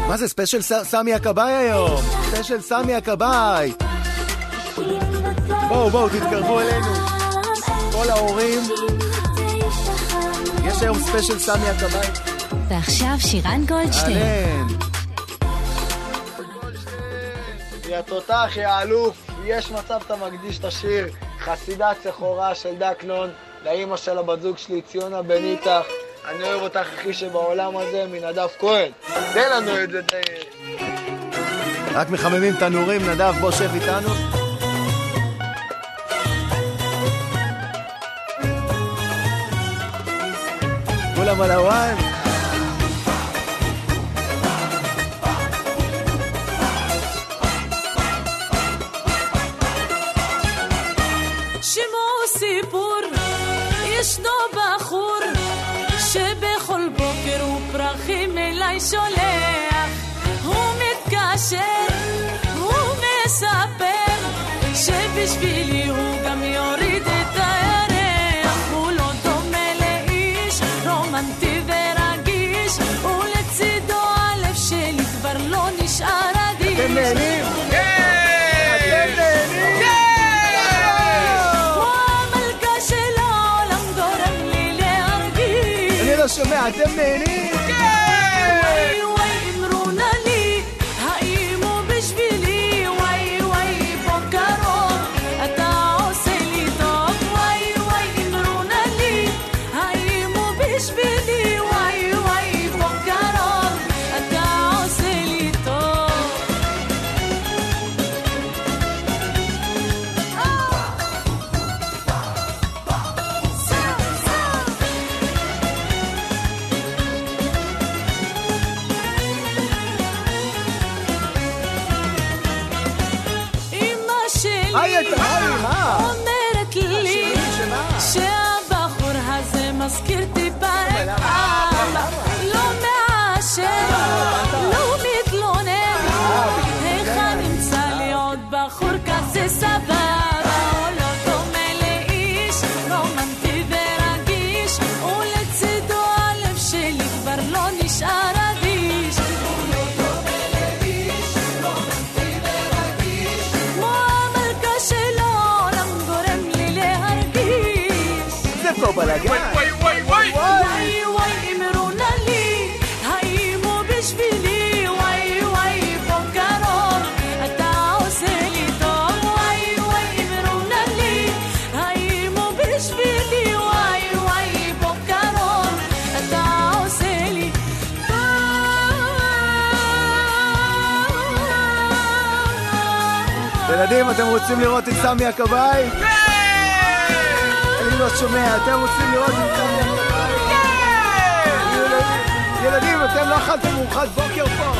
מה זה, ספיישל סמי הכבאי היום? ספיישל סמי הכבאי. בואו, תתקרבו אלינו. כל ההורים. יש היום ספיישל סמי הכבאי. ועכשיו שירן גולדשטיין. יא תותח, יא אלוף, יש מצב אתה מקדיש את השיר חסידת סחורה של דקנון לאמא של הבת זוג שלי, ציונה בניתח. אני אוהב אותך הכי שבעולם הזה, מנדב כהן. תן לנו את זה. רק מחממים תנורים, נדב, בוא שב איתנו. כולם על הוואן. שמו סיפור, ישנו בחור שבכל בוקר הוא פרחים אליי שולח. הוא מתקשר, הוא מספר שבשבילי הוא גם יוריד את הירח. הוא לא דומה לאיש רומנטי ורגיש, ולצידו הלב שלי כבר לא נשאר אדיש. אתם נהנים? שומע, אתם נהנים? וואי וואי אמרונה לי, האם הוא בשבילי? וואי וואי בוקרוב, אתה עושה לי טוב. וואי וואי אמרונה לי, האם הוא בשבילי? וואי וואי בוקרוב, אתה עושה לי טוב. אומרת לי שהבחור הזה מזכיר טיפה את אבא. לא מאשר, לא מתלונן, איך נמצא לי עוד בחור כזה סבבה. הוא לא דומה לאיש רומנטי ורגיש, ולצידו הלב שלי כבר לא נשאר אדיש. וואי וואי אמרונה לי, האם הוא בשבילי? וואי וואי בוקרוב, אתה עושה לי טוב. וואי וואי אמרונה לי, האם הוא בשבילי? וואי וואי בוקרוב, אתה עושה לי טוב. ילדים, אתם רוצים לראות את סמי הכבאי? אני לא שומע, אתם רוצים לראות את סמי הכבאי? ילדים, אתם לא אכלתם ארוחת בוקר פה?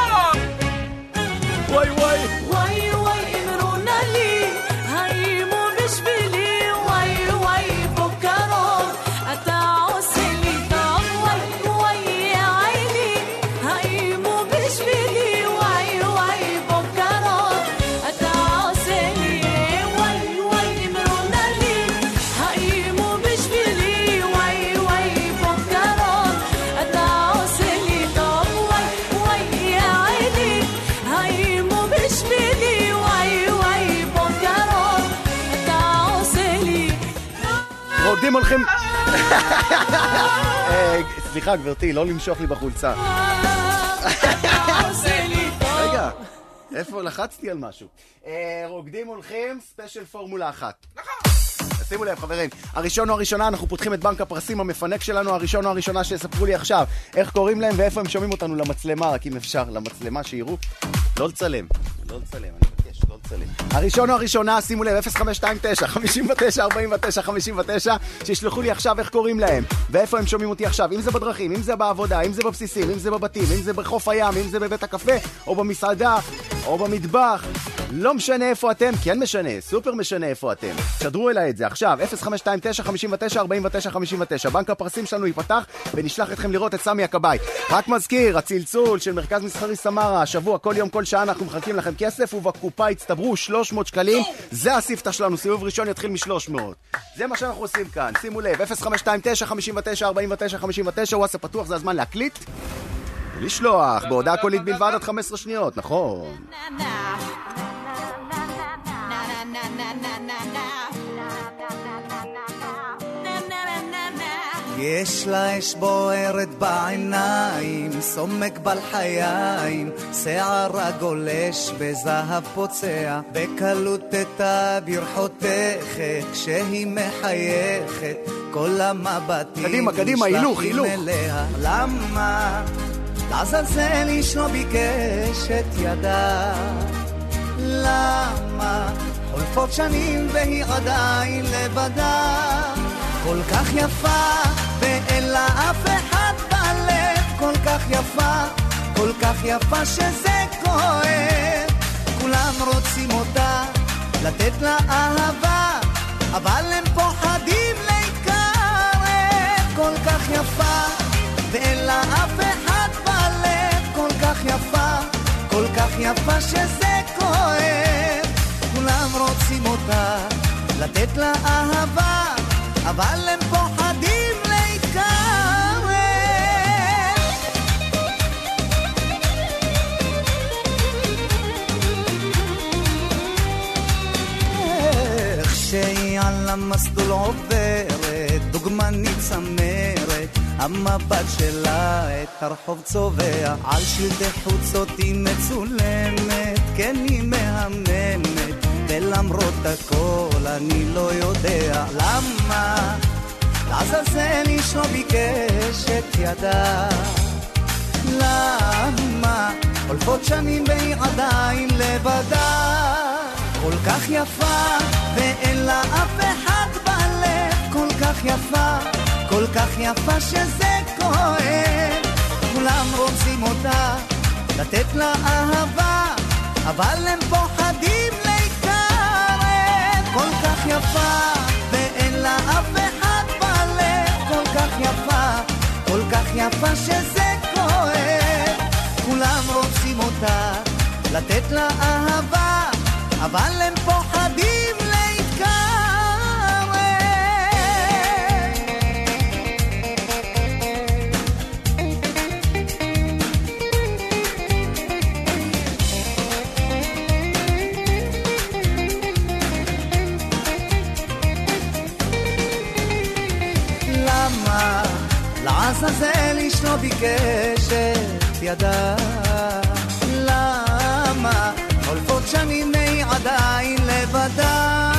וואי וואי וואי וואי אמרונה לי, האם הוא בשבילי? וואי וואי בוקרוב, אתה עושה לי טוב. וואי וואי עיני, האם הוא בשבילי? וואי וואי בוקרוב, אתה עושה לי. וואי וואי אמרונה לי, האם הוא בשבילי? וואי וואי בוקרוב, אתה עושה לי טוב. וואי וואי עיני, האם הוא בשבילי? וואי וואי בוקרוב, אתה עושה לי. רוקדים הולכים. סליחה גברתי, לא למשוך לי בחולצה. אתה עושה לי טוב. רגע, איפה לחצתי על משהו? רוקדים הולכים, ספיישל פורמולה 1. שימו לב חברים, הראשון או הראשונה, אנחנו פותחים את בנק הפרסים המפנק שלנו. הראשון או הראשונה שיספרו לי עכשיו איך קוראים להם ואיפה הם שומעים אותנו למצלמה, רק אם אפשר, למצלמה שיראו. לא לצלם, אני מבקש, לא לצלם. הראשון או הראשונה, שימו לב, 0529 59 49 59, שישלחו לי עכשיו איך קוראים להם ואיפה הם שומעים אותי עכשיו, אם זה בדרכים, אם זה בעבודה, אם זה בבסיסים, אם זה בבתים, אם זה בחוף הים, אם זה בבית הקפה או במסעדה או במטבח. לא משנה איפה אתם, כן משנה, סופר משנה איפה אתם. שדרו אליי את זה עכשיו, 0529 59 49 59. בנק הפרסים שלנו ייפתח ונשלח אתכם לראות את סמי הכבאי. רק מזכיר, הצלצול של מרכז מסחרי סמרה, השבוע כל יום כל שעה אנחנו מחלקים לכם כסף, ובקופה הצטברו 300 שקלים. זה הספתח שלנו, סיבוב ראשון יתחיל מ-300. זה מה שאנחנו עושים כאן, שימו לב, 0529 59 49 59. וואטסאפ פתוח, זה הזמן להקליט לשלוח, בהודעה קולית בלבד עד 15 שניות, נכון. יש לה אש בוערת בעיניים, סומק בלחיים, שערה גולש בזהב פוצע, בקלות תתה ברכותכת, כשהיא מחייכת, כל המבטים קדימה, הילוך. אליה. למה? לעזאזל איש לא ביקש את ידה. למה? חולפות שנים והיא עדיין לבדה. כל כך יפה ואין לה אף אחד בלב, כל כך יפה שזה כואב. כולם רוצים אותה, לתת לה אהבה, אבל הם פוחדים להתקרב. כל כך יפה ואין לה אף אחד בלב, כל כך יפה שזה כואב. כולם רוצים אותה, לתת לה אהבה, אבל הם פוחדים להתקרב. איך שהיא על המסלול עוברת, דוגמנית צמרת, המבט שלה את הרחוב צובע, על שלטי חוצות היא מצולמת, כן היא מהממת, ולמרות הכל אני לא יודע למה. לעזאזל איש לא ביקש את ידה. למה? חולפות שנים והיא עדיין לבדה. כל כך יפה ואין לה אף אחד בלב, כל כך יפה שזה כואב. כולם רוצים אותה, לתת לה אהבה, אבל הם פוחדים להתקרב. כל כך יפה ואין לה אף אחד בלב, כל כך יפה שזה כואב. כולם רוצים אותה, לתת לה אהבה, אבל הם פוחדים להתקרב. למה? לעזאזל איש לא ביקש את ידה. למה? חולפות שנים היא עדיין לבדה.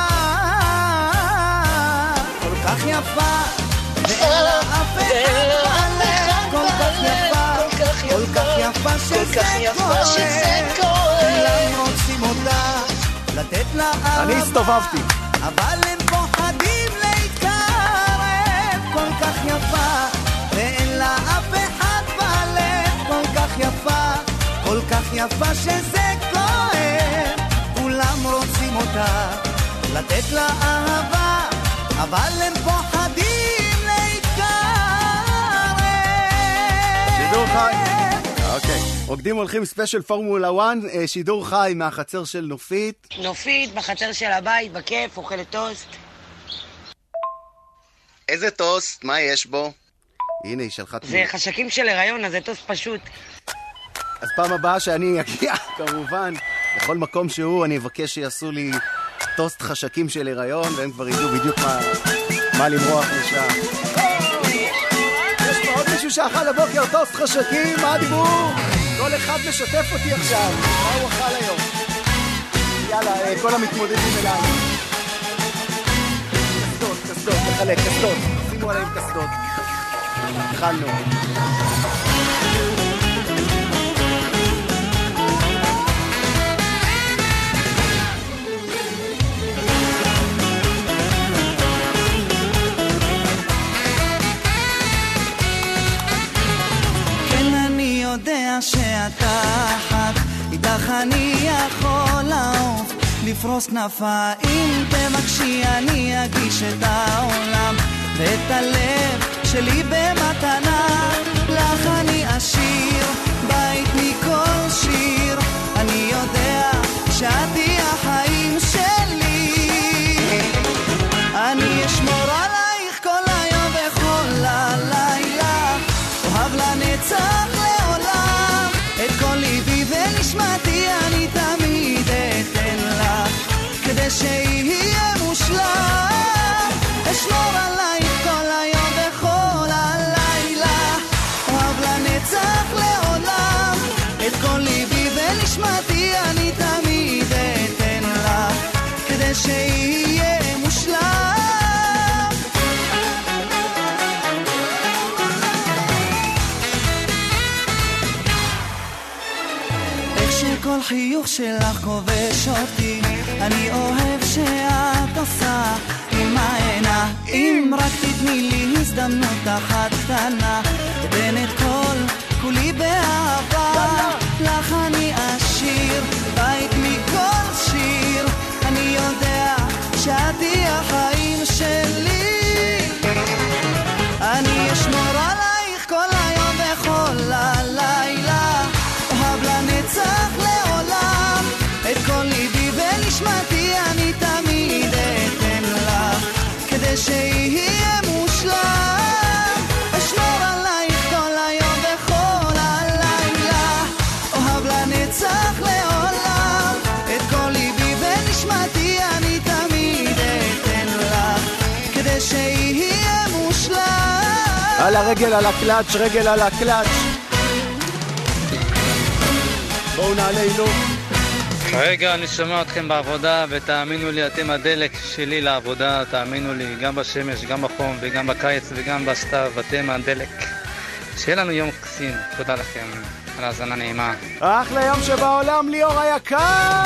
כל כך יפה ואין לה אף אחד בלב, כל כך יפה שזה כואב. כולם רוצים אותה, לתת לה אהבה, אני הסתובבתי, אבל הם פוחדים להתקרב. כל כך יפה ואין לה אף אחד בלב, כל כך יפה שזה כואב. כולם רוצים אותה, לתת לה אהבה, אבל הם פוחדים להתקרב. שידור חי. אוקיי, רוקדים הולכים ספיישל פורמולה 1, שידור חי מהחצר של נופית. נופית בחצר של הבית, בכיף, אוכלת טוסט. איזה טוסט? מה יש בו? הנה, היא שלחה זה חשקים של הריון, אז זה טוסט פשוט. אז פעם הבאה שאני אגיע, כמובן, בכל מקום שהוא, אני אבקש שיעשו לי טוסט חשקים של הריון, והם כבר ידעו בדיוק מה למרוח לשעה. יש פה עוד מישהו שאכל לבוקר טוסט חשקים, מה הדיבור? כל אחד משתף אותי עכשיו, מה הוא אכל היום? יאללה, כל המתמודדים אליי. קסדות, לחלק, קסדות. שימו עליהם קסדות. התחלנו. יודע שאתה אחת, איתך אני יכול לעוף, לפרוס כנפיים, תבקשי אני אגיש את העולם, ואת הלב שלי במתנה, לך אני אשיר, בית מכל שיר, אני יודע שאת היא החיים שלי, אני אשמור עלייך כל היום וכל הלילה, אוהב לנצח לעולם, כל חיוך שלך כובש אותי, אני אוהב שאת עושה עם העיניים. רק תתני לי הזדמנות אחת קטנה, אתן את כל כולי באהבה, לך אני אשיר בית מכל שיר, אני יודע שאת היא החיים שלי. אני אשמור עלייך כל היום וכל הלילה, אוהב לנצח לעולם, את כל ליבי ונשמתי אני תמיד אתן לך, כדי שיהיה מושלם. אשמור עלייך כל היום וכל הלילה, אוהב לנצח לעולם, את כל ליבי ונשמתי אני תמיד אתן לך, כדי שיהיה מושלם. על הרגל על הקלאץ', רגל על הקלאץ'. בואו נעלה הילוך. כרגע אני שומע אתכם בעבודה, ותאמינו לי, אתם הדלק שלי לעבודה, תאמינו לי, גם בשמש, גם בחום, וגם בקיץ, וגם בסתיו, אתם הדלק. שיהיה לנו יום קסים, תודה לכם על האזנה נעימה. אחלה יום שבעולם, ליאור היקר!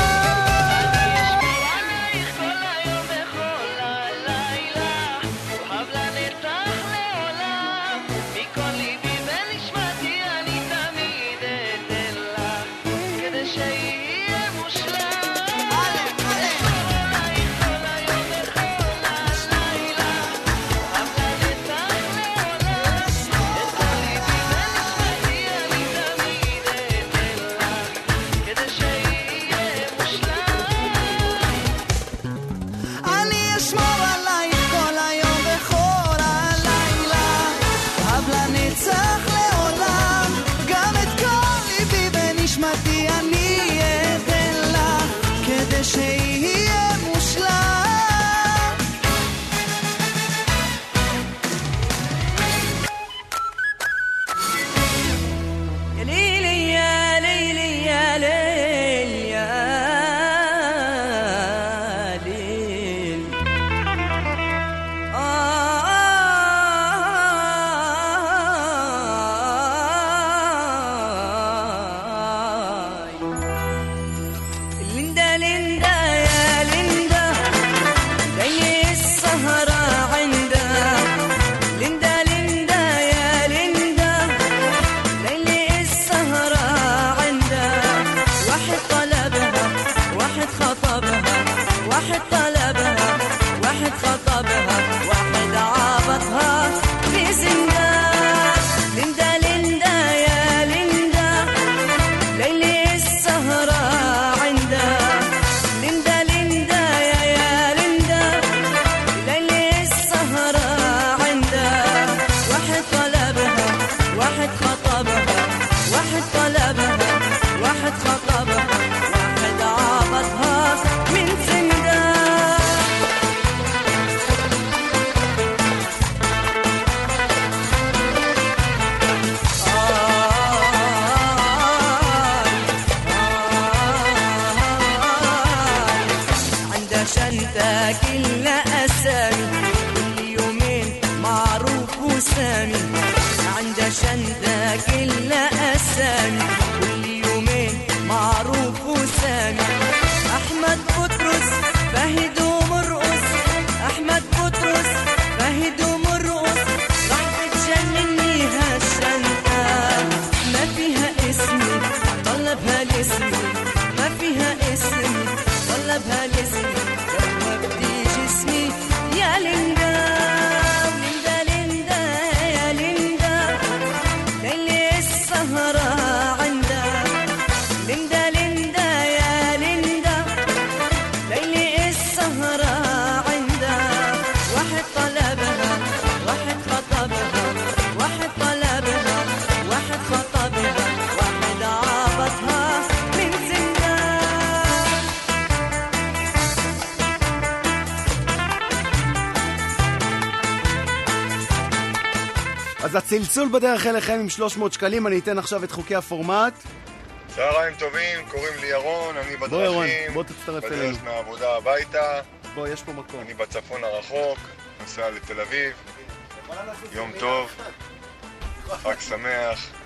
אז הצלצול בדרך אליכם עם 300 שקלים, אני אתן עכשיו את חוקי הפורמט. צהריים טובים, קוראים לי ירון, אני בדרכים. בוא ירון, בוא תצטרף אלינו. בדרך מהעבודה הביתה. בוא, יש פה מקום. אני בצפון הרחוק, נוסע לתל אביב. יום טוב, חג שמח.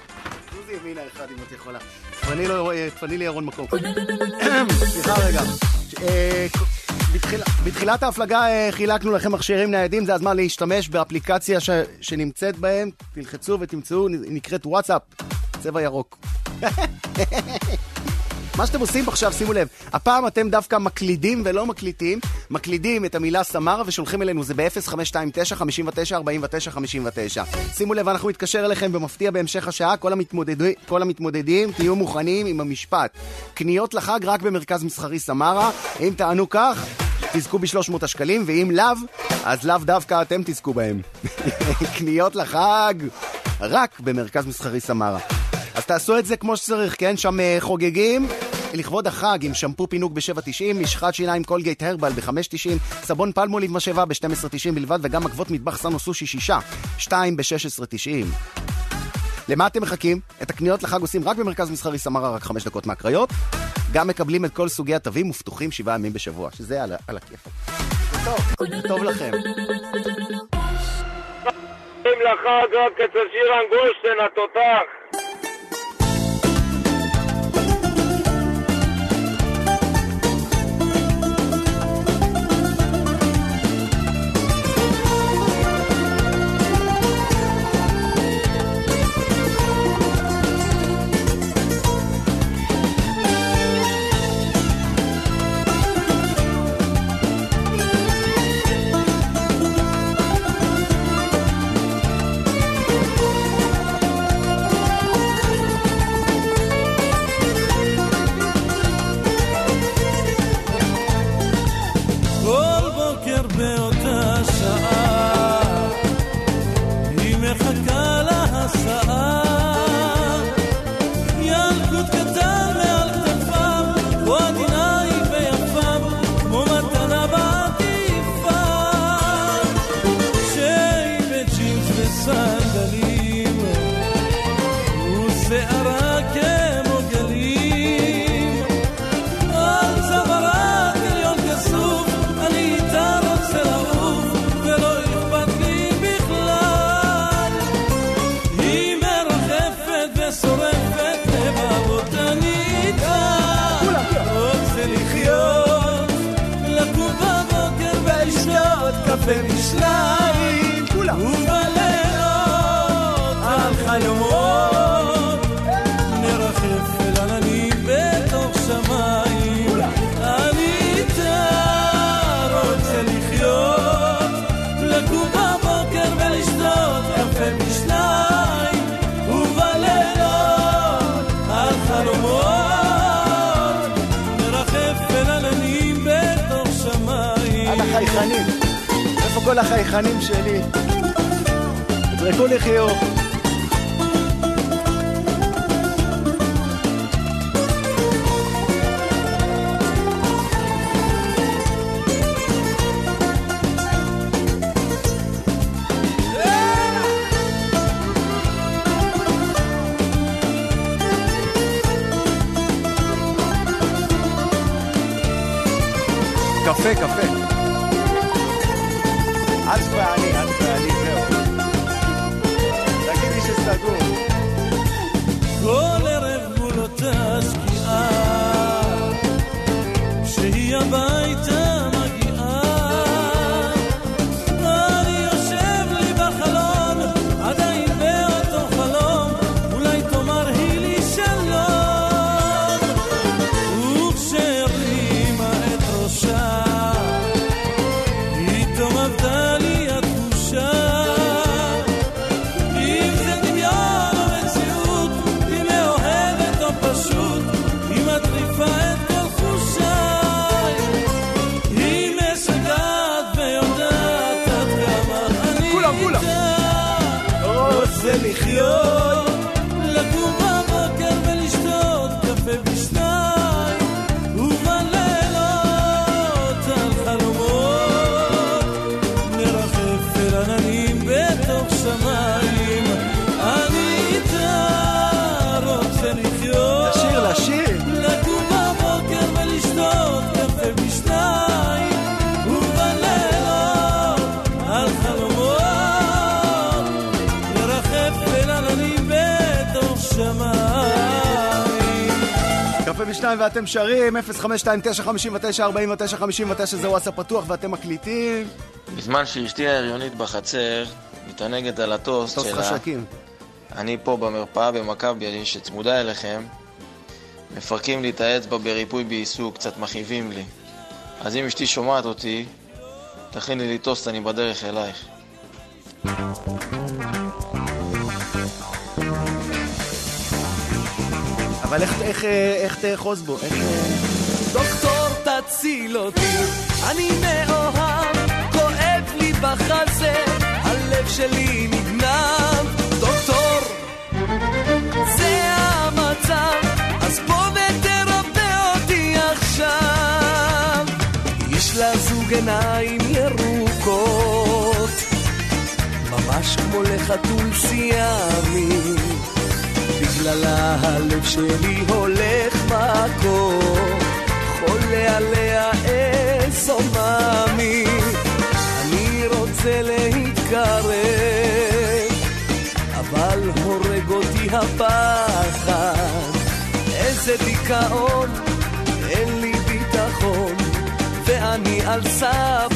זוזי ימינה אחד אם את יכולה. תפני לי ירון מקום. סליחה רגע. בתחילת ההפלגה חילקנו לכם מכשירים ניידים, זה הזמן להשתמש באפליקציה שנמצאת בהם, תלחצו ותמצאו, נקראת וואטסאפ, צבע ירוק. מה שאתם עושים עכשיו, שימו לב, הפעם אתם דווקא מקלידים ולא מקליטים, מקלידים את המילה סמרה ושולחים אלינו, זה ב-0529-59-59-59. שימו לב, אנחנו נתקשר אליכם במפתיע בהמשך השעה, כל המתמודדים תהיו מוכנים עם המשפט. קניות לחג רק במרכז מסחרי סמרה, אם תענו כך, תזכו ב300 שקלים, ואם לאו, אז לאו דווקא אתם תזכו בהם. קניות לחג רק במרכז מסחרי סמרה. אז תעשו את זה כמו שצריך, כן? שם חוגגים לכבוד החג עם שמפו פינוק ב-7.90, משחת שיניים קולגייט הרבל ב-5.90, סבון פלמוליב משאבה ב-12.90 בלבד, וגם עקבות מטבח סנו סושי 6, 2 ב-16.90. למה אתם מחכים? את הקניות לחג עושים רק במרכז מסחרי סמרה, רק 5 דקות מהקריות. גם מקבלים את כל סוגי התווים ופתוחים 7 ימים בשבוע, שזה על הכיף. זה טוב לכם. לחג רק אצל שירן גולדשטיין התותח. ומשליים ובלילות על חלומות נרחף אל עננים בתוך שמיים אני רוצה לחיות לקום בבוקר ולשתות קפה משליים ובלילות על חלומות נרחף אל עננים בתוך שמיים. על החייכנים, איפה כל החייכנים שלי? תזרקו לי חיוך. קפה, קפה. את ואני, זהו. תגידי שסגור. כל ערב מול אותה שקיעה שהיא הביתה מגיעה אני יושב לי בחלום עדיין באותו חלום אולי תאמר היא לי שלום וכשהרימה את ראשה FM2 ואתם שרים 0529594959 זה וואטסאפ פתוח ואתם מקליטים. בזמן שאשתי ההריונית בחצר מתענגת על הטוסט שלה, חשקים. אני פה במרפאה במכבי שצמודה אליכם, מפרקים לי את האצבע בריפוי בעיסוק, קצת מכאיבים לי. אז אם אשתי שומעת אותי, תכיני לי טוסט, אני בדרך אלייך. אבל איך תאחוז בו? דוקטור תציל אותי, אני מאוהב, כואב לי בחזה, הלב שלי נגנב. דוקטור, זה המצב, אז בוא ותרפא אותי עכשיו. יש לה זוג עיניים ירוקות, ממש כמו לחתול סיאמי, בגללה הלב שלי הולך מכות, חולה עליה איזו מאמי. אני רוצה להתקרב, אבל הורג אותי הפחד, איזה דיכאון, אין לי ביטחון, ואני על סף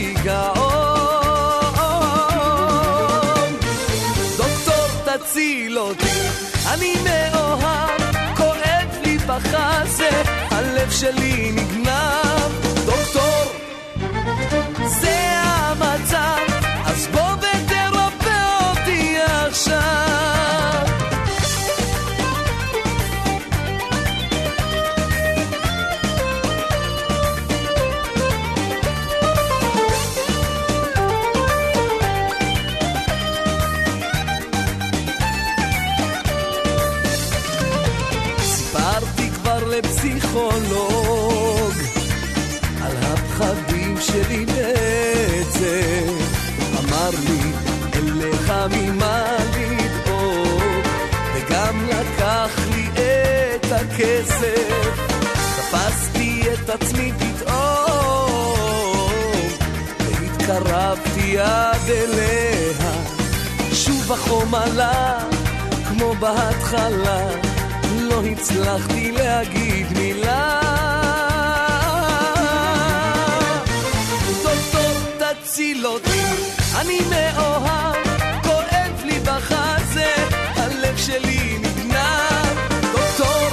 השיגעון. דוקטור תציל אותי, אני מאוהב, כואב לי בחזה, הלב שלי נגנב. דוקטור, זה המצב, אז בוא ותרפא אותי עכשיו. לפסיכולוג על הפחדים שלי בעצם, אמר לי אין לך ממה לדאוג, וגם לקח לי את הכסף. תפסתי את עצמי פתאום והתקרבתי עד אליה, שוב החום עלה כמו בהתחלה, לא הצלחתי להגיד מילה. דוקטור תציל אותי, אני מאוהב, כואב לי בחזה, הלב שלי נגנב. דוקטור,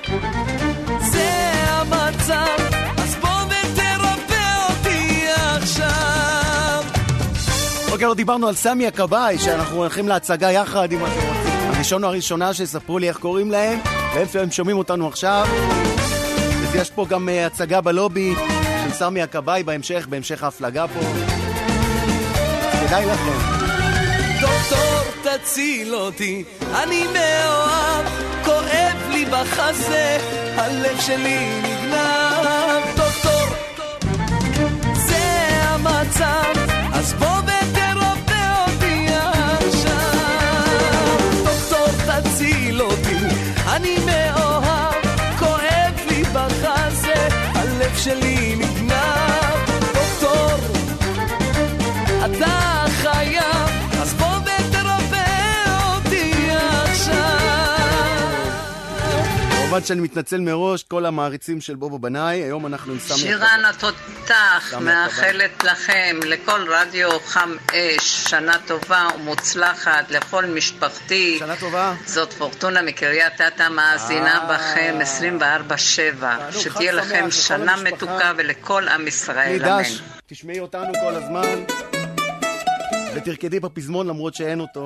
זה המצב, אז בוא ותרפא אותי עכשיו. אוקיי, לא דיברנו על סמי הכבאי, שאנחנו הולכים להצגה יחד עם אתם רוצים. הראשון או הראשונה שיספרו לי איך קוראים להם, ואיפה הם שומעים אותנו עכשיו. יש פה גם הצגה בלובי של סמי הכבאי בהמשך ההפלגה פה. כדאי לכם. דוקטור תציל אותי, אני מאוהב, כואב לי בחזה, הלב שלי נגנב. דוקטור, זה המצב, אז בוא ותרפא אותי עכשיו. דוקטור תציל אותי, אני מאוהב, כואב לי בחזה, הלב שלי נגנב. דוקטור, אתה חייב, אז בוא ותרפא אותי עכשיו. כמובן שאני מתנצל מראש, כל המעריצים של בובו בנאי, היום אנחנו עם סמי שירן התותח, מאחלת לכם, לכל רדיו חם אש, שנה טובה ומוצלחת, לכל משפחתי. שנה טובה. זאת פורטונה מקריית אתא, מאזינה בכם 24/7. שתהיה לכם שנה מתוקה ולכל עם ישראל, אמן. תשמעי אותנו כל הזמן, ותרקדי בפזמון למרות שאין אותו.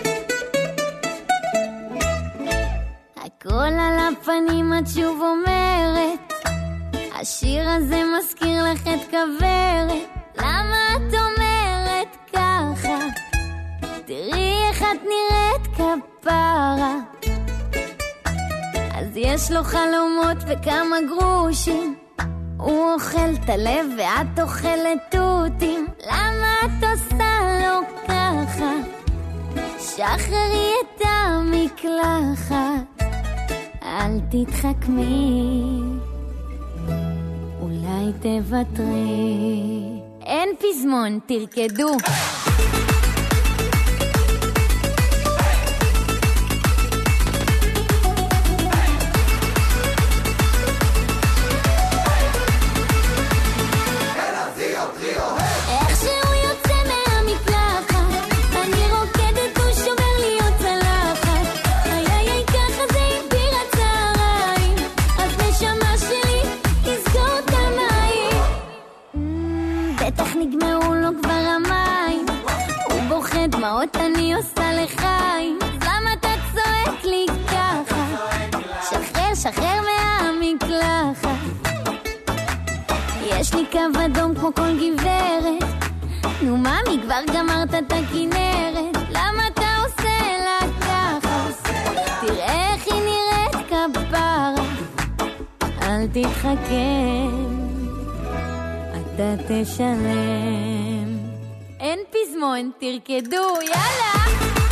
הכל על הפנים את שוב אומרת, השיר הזה מזכיר לך את כברת. למה את אומרת ככה? תראי איך את נראית כפרה. אז יש לו חלומות וכמה גרושים, הוא אוכל את הלב ואת אוכלת תותים. למה את עושה לו ככה? שחררי את המקלחת, אל תתחכמי, אולי תוותרי. אין פזמון, תרקדו. שחרר מהמקלחת. יש לי קו אדום כמו כל גברת. נו ממי, כבר גמרת את הכנרת, למה אתה עושה לה ככה? תראה איך היא נראית כפרה. אל תתחכם, אתה תשלם. אין פזמון, תרקדו, יאללה.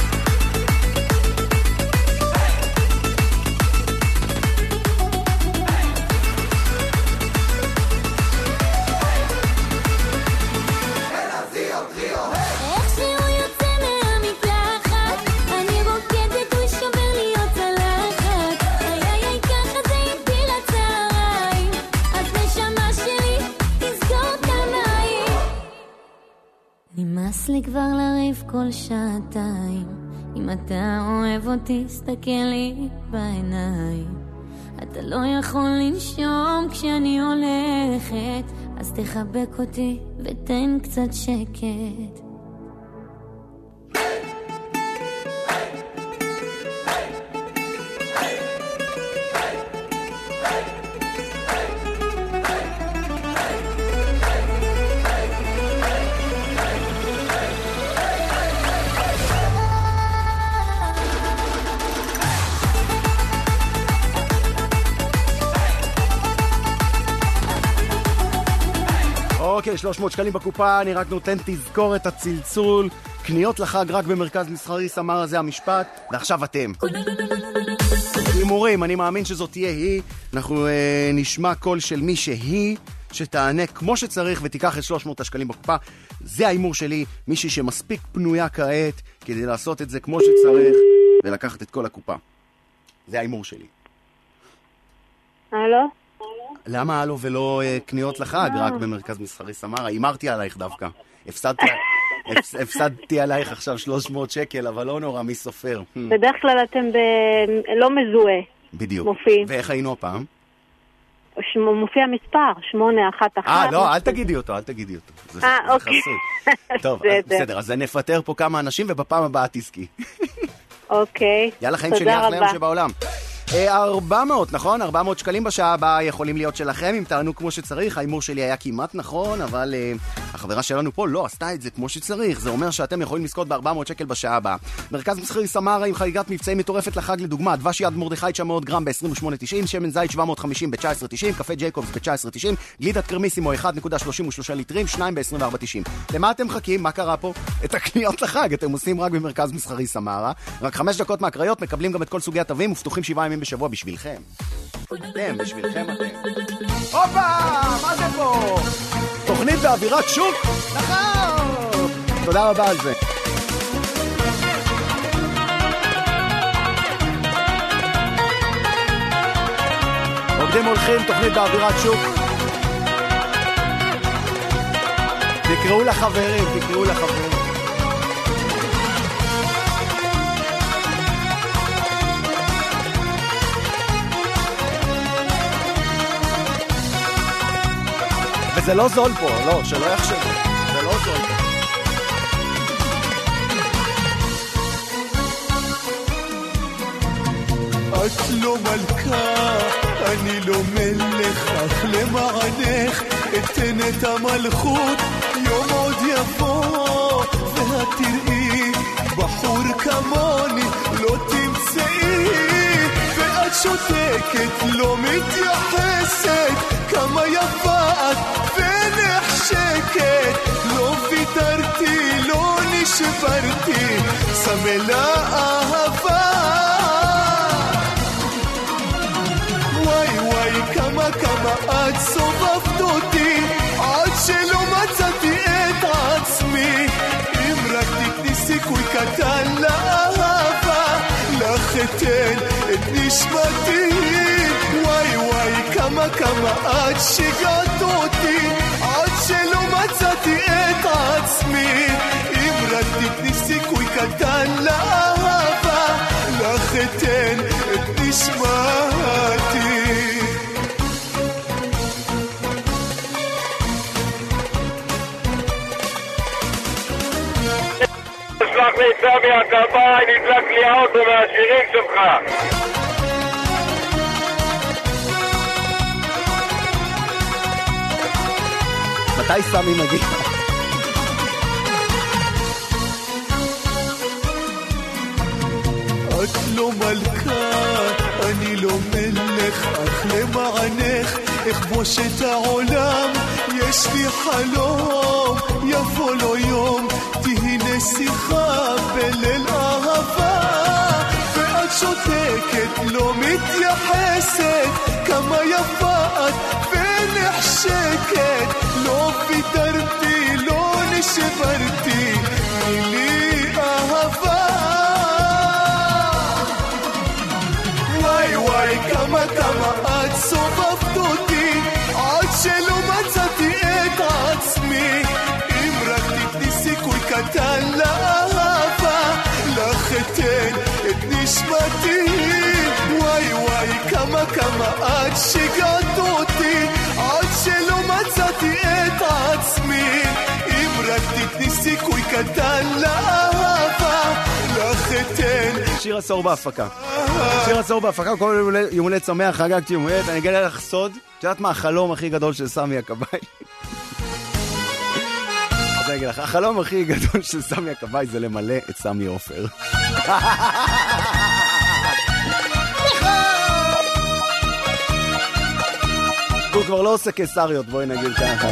נמאס לי כבר לריב כל שעתיים. אם אתה אוהב אותי, סתכל לי בעיניים. אתה לא יכול לנשום כשאני הולכת, אז תחבק אותי ותן קצת שקט. אוקיי, 300 שקלים בקופה, אני רק נותן תזכורת הצלצול, קניות לחג רק במרכז מסחרי סמרה, זה המשפט, ועכשיו אתם. הימורים, אני מאמין שזאת תהיה היא, אנחנו נשמע קול של מי שהיא, שתענה כמו שצריך ותיקח את 300 השקלים בקופה. זה ההימור שלי, מישהי שמספיק פנויה כעת כדי לעשות את זה כמו שצריך ולקחת את כל הקופה. זה ההימור שלי. הלו? למה הלו ולא קניות לחג רק במרכז מסחרי סמרה? הימרתי עלייך דווקא. הפסדתי עלייך עכשיו 300 שקל, אבל לא נורא, מי סופר. בדרך כלל אתם לא מזוהה. בדיוק. מופיע. ואיך היינו הפעם? מופיע מספר, 811. לא, אל תגידי אותו, אל תגידי אותו. אוקיי. טוב, בסדר, אז נפטר פה כמה אנשים ובפעם הבאה תזכי. אוקיי. יאללה, חיים שלי אחלה יום שבעולם. 400, נכון? 400 שקלים בשעה הבאה יכולים להיות שלכם אם תענו כמו שצריך. האימור שלי היה כמעט נכון, אבל החברה שלנו פה לא עשתה את זה כמו שצריך. זה אומר שאתם יכולים לזכות ב-400 שקל בשעה הבאה. מרכז מסחרי סמרה עם חגיגת מבצעים מטורפת לחג, לדוגמה דבש יד מרדכי 900 גרם ב-28.90, שמן זית 750 ב-19.90, קפה ג'ייקובס ב-19.90, גלידת קרמיסימו 1.33 ליטרים 2 ב-24.90. למה אתם חכים? מה קרה פה? את הקניות לחג אתם עושים רק במרכז מסחרי סמרה. רק 5 דקות מהקריות, מקבלים גם את כל סוגי התווים, ופתוחים 7 ימים בשבוע בשבילכם. אתם, בשבילכם אתם. הופה! מה זה פה? תוכנית באווירת שוק? נכון! תודה רבה על זה. עובדים הולכים, תוכנית באווירת שוק. תקראו לחברים, תקראו לחברים. וזה לא זול פה, לא, שלא יחשבו, זה לא זול פה. את לא מלכה, אני לא מלך, אך למענך אתן את המלכות. יום עוד יבוא ואת תראי בחור כמוני לא תמצאי, ואת שותקת לא מתייחסת, כמה יפה את ונחשקת. לא ויתרתי, לא נשברתי, סמלה אהבה. וואי וואי כמה את סובבת אותי, עד שלא מצאתי את עצמי. אם רק תתני סיכוי קטן לאהבה, לך אתן את נשמתי. וואי וואי כמה את שיגעת אותי, עד שלא מצאתי את עצמי. אם רק תתני סיכוי קטן לאהבה, לך אתן את נשמתי. תשלח לי סמי הכבאי, נדלק לי האוטו מהשירים שלך. מתי סמי מגיע? את לא מלכה, אני לא מלך, אך למענך אכבוש את העולם. יש לי חלום, יבוא לו יום, תהי נסיכה בליל אהבה. ואת שותקת, לא מתייחסת, כמה יפה את ונחשקת. לא ויתרתי, לא נשברתי, מילי אהבה. וואי וואי כמה את סובבת אותי, עד שלא מצאתי את עצמי. אם רק תתני סיכוי קטן לאהבה, לך אתן את נשמתי. וואי וואי כמה את שיגעת אותי, עד שלא מצאתי את עצמי. אם רק תתני סיכוי קטן לאהבה, לך אתן. שיר עשור בהפקה. שיר עשור בהפקה, כל יום הולדת שמח, חגגתי יום הולדת. אני אגלה לך סוד, את יודעת מה החלום הכי גדול של סמי הכבאי? אז אני אגיד לך, החלום הכי גדול של סמי הכבאי זה למלא את סמי עופר. הוא כבר לא עושה קיסריות, בואי נגיד ככה.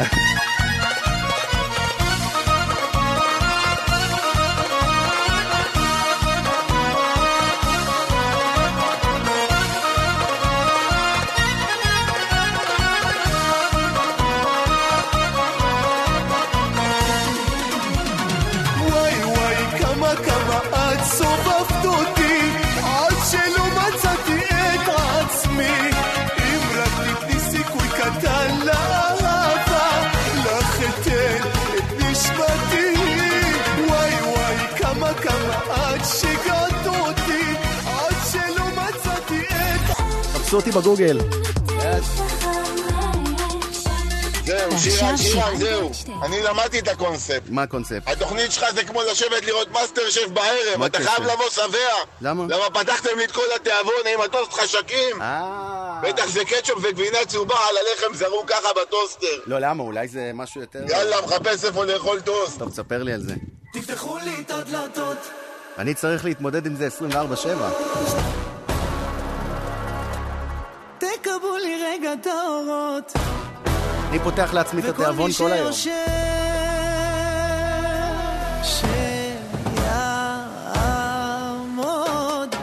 סובבת אותי, עד שלא מצאתי את עצמי. אם רק תתני סיכוי קטן לאהבה, לך אתן את נשמתי. וואי וואי כמה את שיגעת אותי, עד שלא מצאתי את... חפשו אותי בגוגל. זהו, שירן, זהו. אני למדתי את הקונספט. מה הקונספט? התוכנית שלך זה כמו לשבת לראות מאסטר שף בערב. אתה חייב לבוא שבע. למה? למה פתחתם לי את כל התיאבון עם הטוסט חשקים? בטח זה קטשופ וגבינה צהובה על הלחם זרוק ככה בטוסטר. לא, למה? אולי זה משהו יותר... יאללה, מחפש איפה לאכול טוסט. טוב, תספר לי על זה. תפתחו לי את הדלתות. אני צריך להתמודד עם זה 24/7. תקבלו לי רגע את האורות. אני פותח לעצמי את התיאבון כל היום. שיעמוד.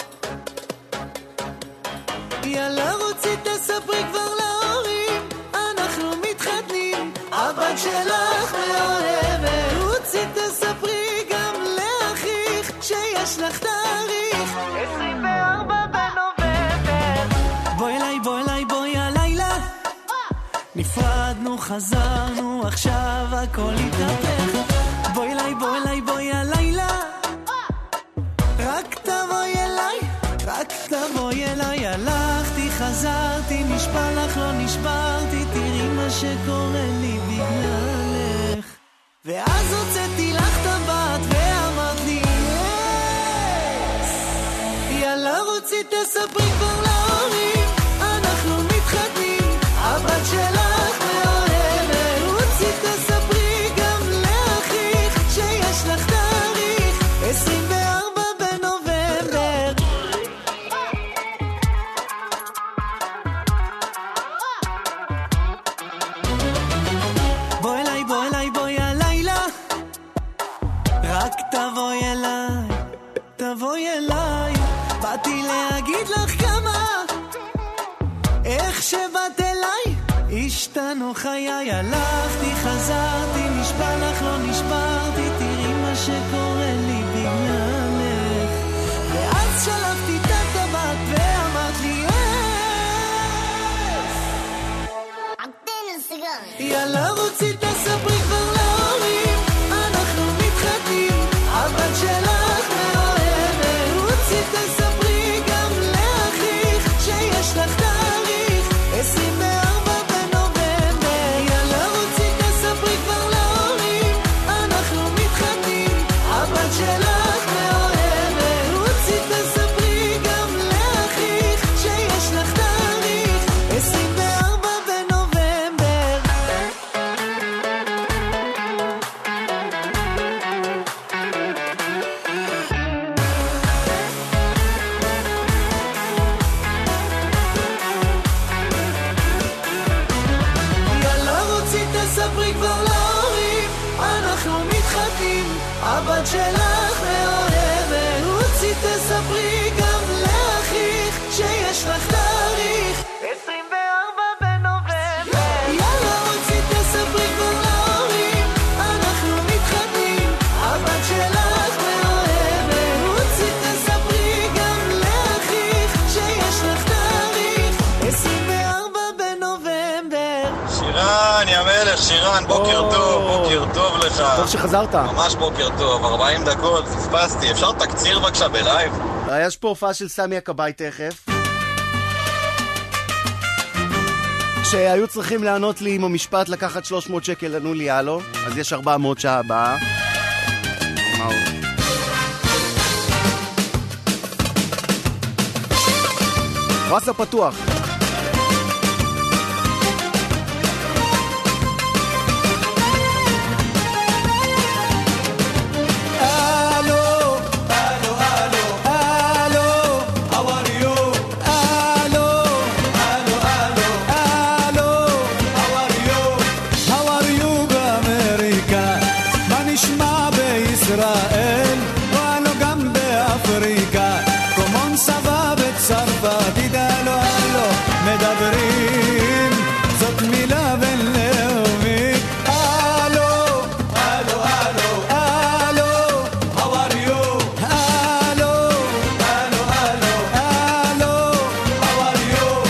יאללה רוצי תספרי כבר להורים, אנחנו מתחתנים, הבת שלך מאוהבת. רוצי תספרי גם לאחיך שיש לך תאריך 24 בנובמבר. בואי אליי בואי הלילה, נפרדנו חזרנו עכשיו הכל התהפך. בואי אליי הלילה, רק תבואי אליי. הלכתי חזרתי, נשבע לך לא נשברתי, תראי מה שקורה לי בגללך. ואז הוצאתי לך טבעת ואמרת לי יאללה רוצי תספרי כבר להורים, אנחנו מתחתנים, הבת שלך מאוהבת. רוצי תספרי גם לאחיך שיש לך תאריך 24 בנובמבר. בואי הלילה, רק תבואי אליי. באתי להגיד לך כמה איך שבאת אליי השתנו חיי. הלכתי חזרתי, נשבע לך לא נשברתי, תראי מה שקורה לי בגללך. ואז שלפתי את הטבעת ואמרת לי יאללה רוצי תספרי כבר להורים, אנחנו מתחתנים, הבת שלך מאוהבת. רוצי תספרי גם לאחיך שיש לך תאריך 24 בנובמבר. יאללה רוצי תספרי כבר להורים, אנחנו מתחתנים, הבת שלך מאוהבת. רוצי תספרי גם לאחיך שיש לך תאריך 24 בנובמבר. הבת שלך מאוהבת, רוצי תספרי גם לאחיך שיש לך תאריך 24 בנובמבר. יאללה רוצי תספרי כבר להורים, אנחנו מתחתנים, הבת שלך מאוהבת, רוצי תספרי גם לאחיך שיש לך תאריך 24 בנובמבר. שירן, יא מלך, שירן, בוקר טוב, בוקר טוב לך. טוב שחזרת. ממש בוקר טוב, 40 דקות, פספסתי. אפשר תקציר בבקשה בלייב? יש פה הופעה של סמי הכבאי תכף. כשהיו צריכים לענות לי עם המשפט לקחת 300 שקל, ענו לי הלו, אז יש 400 שעה הבאה. מה עוד? וואסה פתוח. מדברים, זאת מילה בינלאומית. הלו, הלו, הלו, הלו, how are you? הלו, הלו, הלו, הלו, how are you?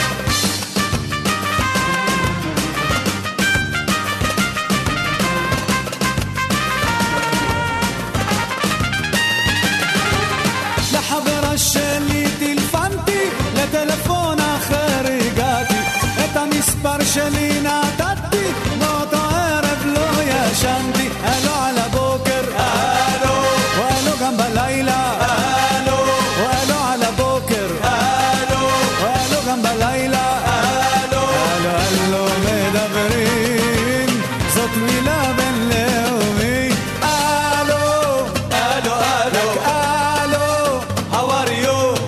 לחברה שלי טלפנתי, לטלפון אחר המספר שלי נתתי, מאותו ערב לא ישנתי. הלו על הבוקר, הלו, והלו גם בלילה, הלו, והלו על הבוקר, הלו, והלו גם בלילה, הלו, הלו, הלו מדברים, זאת מילה בינלאומית. הלו, הלו, הלו, הלו, how are you?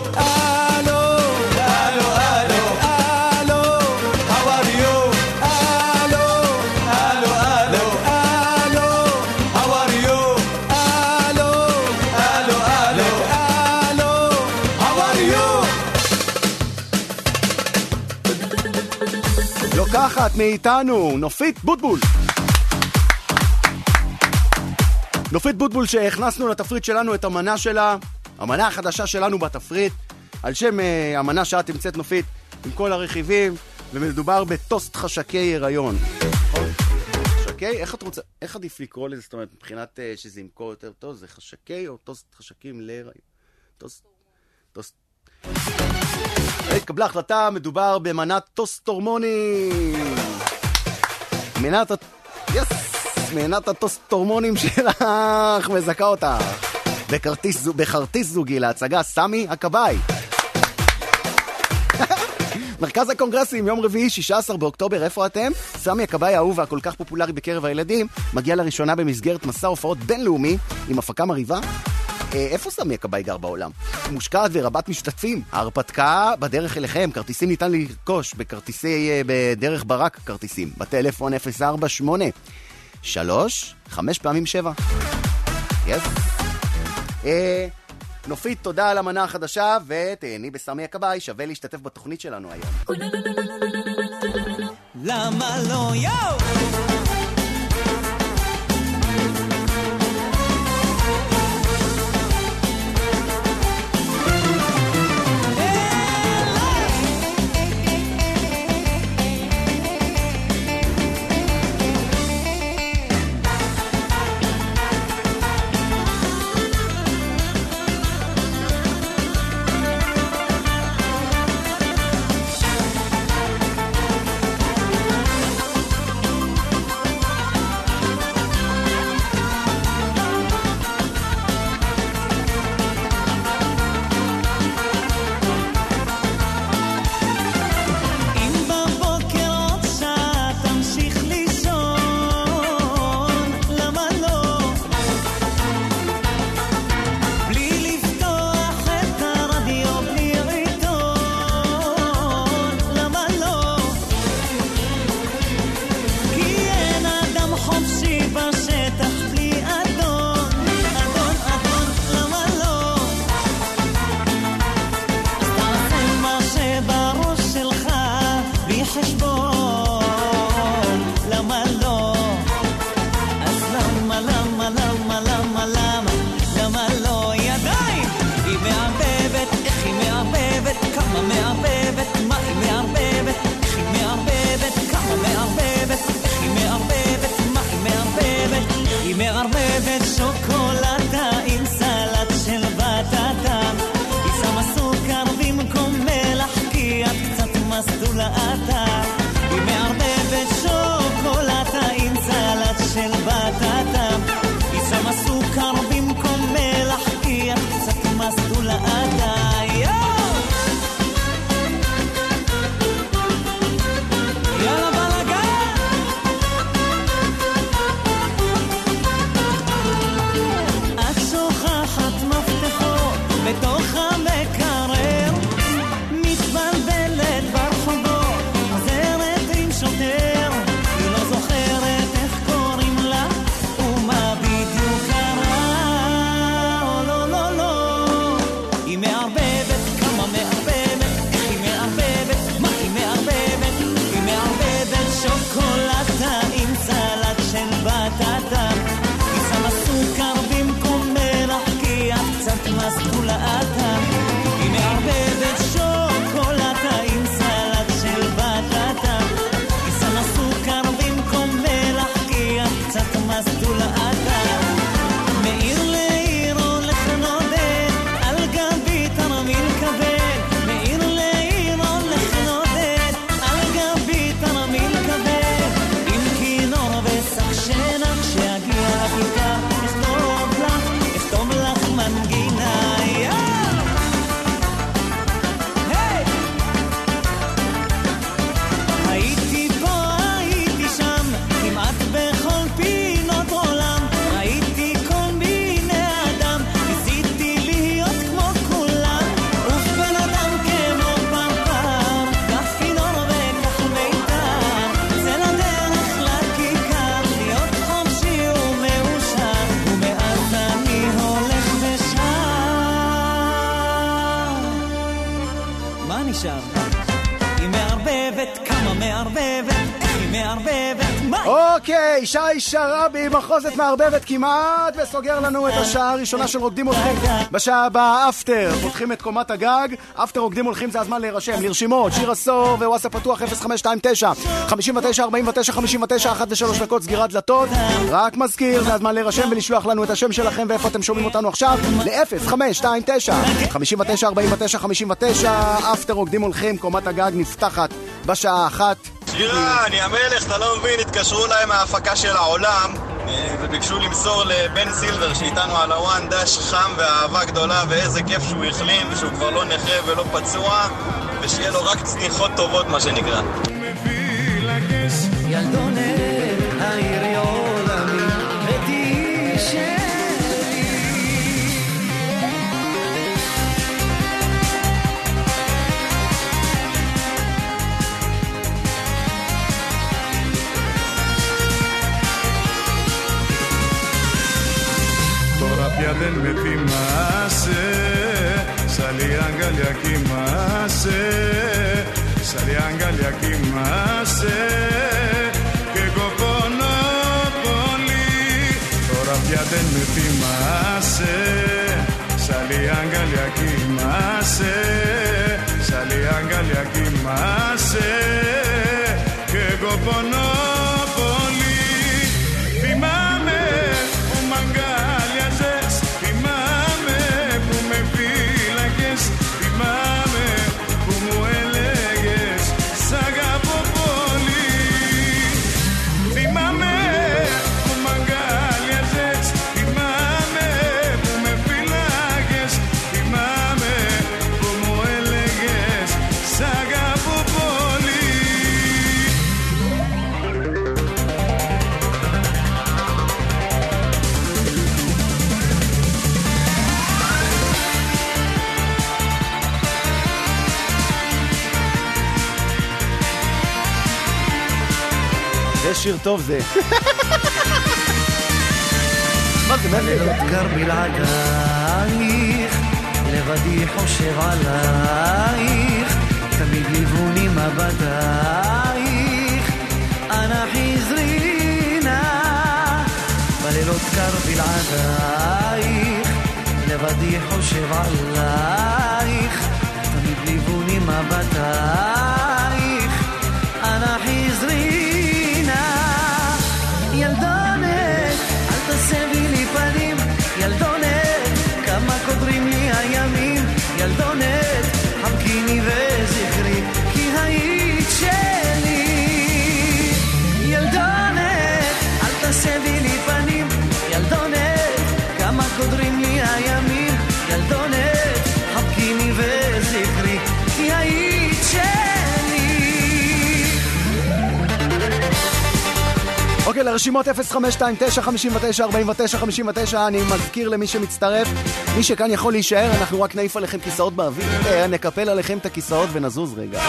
לוקחת מאיתנו נופית בוטבול. נופית בוטבול שהכנסנו לתפריט שלנו את המנה שלה, המנה החדשה שלנו בתפריט, על שם המנה שאת תמצאת נופית עם כל הרכיבים, ומדובר בטוסט חשקי הריון. חשקי? איך את רוצה? איך עדיף לקרוא לזה? זאת אומרת, מבחינת שזה ימכור יותר טוב, זה חשקי או טוסט חשקים להיריון? טוסט. התקבלה החלטה, מדובר במנת טוסט הורמונים. מנת הטוסט הורמונים שלך מזכה אותך בכרטיס זוגי להצגה סמי הכבאי. מרכז הקונגרסים, יום רביעי 16 באוקטובר, איפה אתם? סמי הכבאי האהוב והכל כך פופולרי בקרב הילדים מגיע לראשונה במסגרת מסע הופעות בינלאומי עם הפקה מריבה. איפה סמי הכבאי גר בעולם? מושקעת ורבת משתתפים. ההרפתקה בדרך אליכם. כרטיסים ניתן לרכוש בדרך ברק כרטיסים. בטלפון 048 3 5 פעמים 7. יס. נופית, תודה על המנה החדשה, ותהני בסמי הכבאי. שווה להשתתף בתוכנית שלנו היום. למה לא יאו? לאטה, היא מערבבת שוקולטה עם סלט של בטטה, היא שמה סוכר במקום מלח, כי את קצת מסטולטה. יאללה בלגן! את שוכחת מפתחות בתוך המקרר, מתבלבלת ברחובות, חוזרת עם שוטר, היא לא זוכרת איך קוראים לה ומה בדיוק קרה. או לא לא לא, היא מערבבת, כמה מערבבת, איך היא מערבבת, מה היא מערבבת, היא מערבבת שוקולטה עם סלט של בטטה, היא שמה סוכר במקום מלח, כי את קצת מסטולטה, היא מערבבת שוקולטה עם סלט של בטטה, היא שמה סוכר במקום מלח, כי את קצת מסטולטה. מעיר לעיר הולך נודד, על גבי תרמיל כבד, מעיר לעיר הולך נודד, על גבי תרמיל כבד, עם כינור ושק שנח, שיגיע לכיכר יכתוב לך מנגינה. הייתי פה, הייתי שם, כמעט בכל פינות עולם, ראיתי כל מיני אדם, ניסיתי להיות כמו כולם, ובן אדם כמו פרפר, כך כינור וכך מיתר, זה לדרך לכיכר, להיות חופשי ומאושר, ומאז אני הולך ושר. מה נשאר? היא מערבבת, כמה מערבבת, איך היא מערבבת, מה? אוקיי, שי שרבי, מחוזת מערבבת כמעט, וסוגר לנו את השעה הראשונה של רוקדים הולכים. בשעה הבאה, אפטר, פותחים את קומת הגג, אפטר רוקדים הולכים, זה הזמן להירשם, לרשימות, שיר עשור ווואטסאפ פתוח 0529 59 49 59 1 ו3 דקות סגירת דלתות. רק מזכיר, זה הזמן להירשם ולשלוח לנו את השם שלכם ואיפה אתם שומעים אותנו עכשיו, ל-0529 59 49 59. אפטר רוקדים הולכים, קומת הגג נפתחת בשעה 1. שירה, אני המלך, אתה לא מבין, התקשרו אליי מההפקה של העולם וביקשו למסור לבן סילבר שאיתנו על הוואן דש חם ואהבה גדולה, ואיזה כיף שהוא החלים ושהוא כבר לא נכה ולא פצוע, ושיהיה לו רק צניחות טובות מה שנקרא. ילדונת העירי עולמי ותשאלי Τώρα δεν με θυμάσαι, σαν η αγκαλιά κοιμάσαι, σαν η αγκαλιά κοιμάσαι, και εγώ πονώ πολύ. Τώρα πια δεν με θυμάσαι, σαν η αγκαλιά κοιμάσαι, σαν η αγκαλιά κοιμάσαι, και εγώ πονώ πολύ. Θυμάμαι που μ' αγκάλιαζες, θυμάμαι που με φύλακες, θυμάμαι που μου έλεγες σ' αγαπώ πολύ. Θυμάμαι που μ' αγκάλιαζες, θυμάμαι που με φύλακες, θυμάμαι που μου έλεγες σ' αγαπώ πολύ. זה שיר טוב זה. מה זה? בלילות קר בלעדייך, לבדי חושב עלייך, תמיד ליווני מבטייך, אנא חזרי נא. בלילות קר בלעדייך, לבדי חושב עלייך, תמיד ליווני מבטייך, אנא חזרי ילדונת, אל תסבי לי פנים, ילדונת, כמה קודרים לי הימים, ילדונת, חמקיני וזכרי, כי היית יאללה, רשימות 052-959-49-59. אני מזכיר למי שמצטרף, מי שכאן יכול להישאר, אנחנו רק נעיף עליכם כיסאות באוויר, נקפל עליכם את הכיסאות ונזוז רגע.